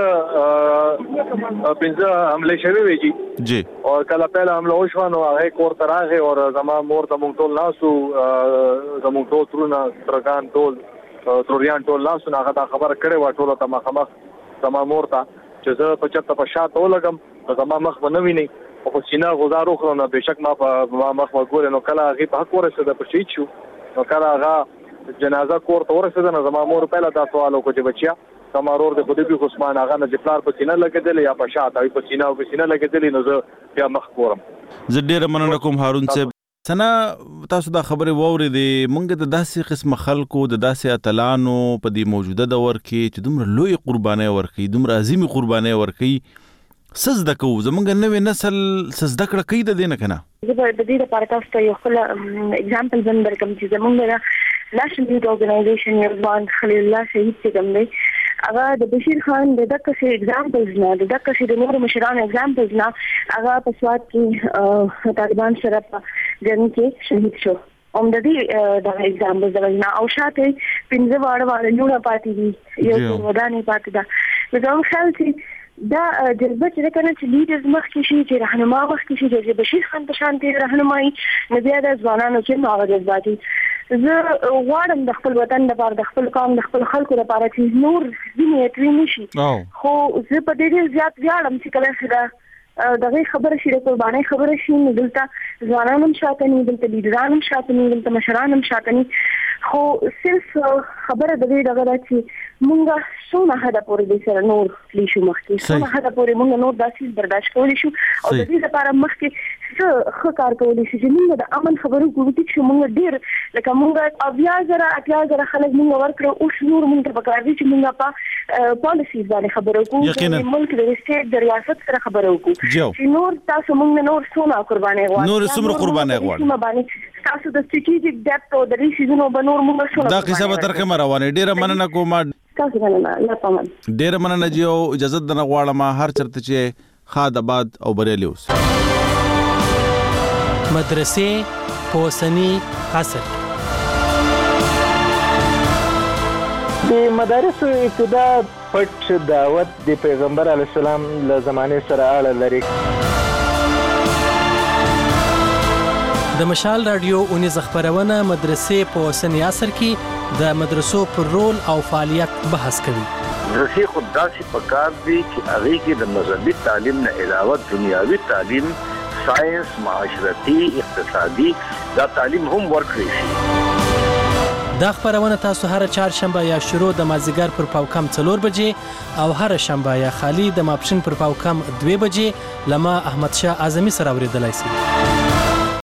H: پنځه پنځه حمله شوی وی جی
V: جی
H: او کله پهله حمله وشو نو هغه کور تراغه او زما مور ته مونږ ټول ناسو زموږ ټول ترونه ترګان ټول تروریان ټول ناسو هغه دا خبر کړي و ټول ته مخامخ زما مور ته چې زه په چته په شاته ولګم زما مخ به نه ویني او په سینه غزار وخورم نو بهشک ما په مخ وګورم نو کله هغه په حق ورسېده په شي شو نو کله هغه جنازه کور ته ورسېده نو زما مور پهله دا سوال وکړ چې بچیا کمارور د خودي په عثمان هغه نه چې پلار په سینه لګېدل یا په شاته په سینه او په سینه لګېدل نو زه بیا مخ کورم.
V: زه ډېر مننه کوم هارون صاحب. سنا تاسو دا خبره واورېدې، مونږ د داسې قسم خلکو د داسې اتلانو په دې موجوده دور کې چې دومره لوی قربانۍ ورکوي، دومره عظیمي قربانۍ ورکوي، څه زده کوو؟ زمونږ نوی نسل څه زده کړه کوي د دې نه که نه؟
E: زه به د دې لپاره تاسو ته یو خپل اګزامپل زم درکړم چې زمونږ د نېشنل یوت ارګنایزیشن یو ځوان خلیل الله شهید چې کوم دی هغه د بشیر خان د دغه سي اگزامپلز نه د دغه سي د نورو مشرانو اگزامپلز نه هغه په سواد کې طالبان سره په جنګ کې شهید شو. اوم د دې د اگزامپلز د وینا او شاته پنځه واړه واړه جوړه پاتې دي یو ودانې پاتې ده. زه هم خیال چې دا جذبه چې کنه چې لیډرز مخکې شي چې راهنما مخکې شي چې بشیر خان په شان دي راهنمایي نه بیا د ځوانانو چې نو جذباتي. زه غواړم د خپل وطن لپاره د خپل قوم د خپل خلکو لپاره چې نور ځینې اتوي نشي، خو زه په دې زیات ویاړم چې کله چې دغه خبره شي د قربانۍ خبره شي نو دلته ځوانان هم شاته ني، دلته لیډران هم شاته ني، دلته مشران هم شاته ني، خو صرف خبره د دې دغه چې مونږه څونه حدا پورې د سره نور لیشو مخکې څونه حدا پورې مونږ نور داسې برداشت کولی شو او د دې لپاره مخکې څه ښه کار کولی شي چې مونږ د امن خبرو کوو چې مونږ ډیر لکه مونږ اویا زره اتیا زره خلک مونږ ورکړو اوس نور مونږ ته پکار دي چې مونږ په پالیسیز باندې خبرو کوو چې ملک د سټیټ د ریاست سره خبرو کوو چې نور تاسو مونږ نور څونه قرباني غواړو،
V: نور څومره قرباني غواړو
E: تاسو د سټریټیجیک ډیپث او د ریسیزونو بنور مونږ څونه
V: دا قصه به تر کومه روانه. ډیره مننه کوم
E: تاسو مننه لا پمن
V: ډیره مننه جی او اجازه درنه غواړم هر چرته چې خاد آباد او بریالي اوس.
M: مدرسې په اوسني عصر
N: د مدارسو ابتدا پټ دعوت د پیغمبر علیه السلام له زمانې سره اړه لري.
M: د مشال رادیو اونیز خبرونه مدرسې په اوسني عصر کې د مدرسو پر رول او فعالیت بحث کوي.
Q: مدرسې خود داسې پکار دي چې هغې کې د مذهبي تعلیم نه علاوه دنیاوي تعلیم، ساينس، معاشرتي، اقتصادي دا تعلیم هم ورکړي شي.
M: دا خبرونه تاسو هر چهارشنبه یا شروع د مازیګر پر پاوکم څلور بجې او هر شنبه یا خالی د ماپښین پر پاوکم دوه بجې لما احمد شاه اعظمي سره اوریدلای شئ.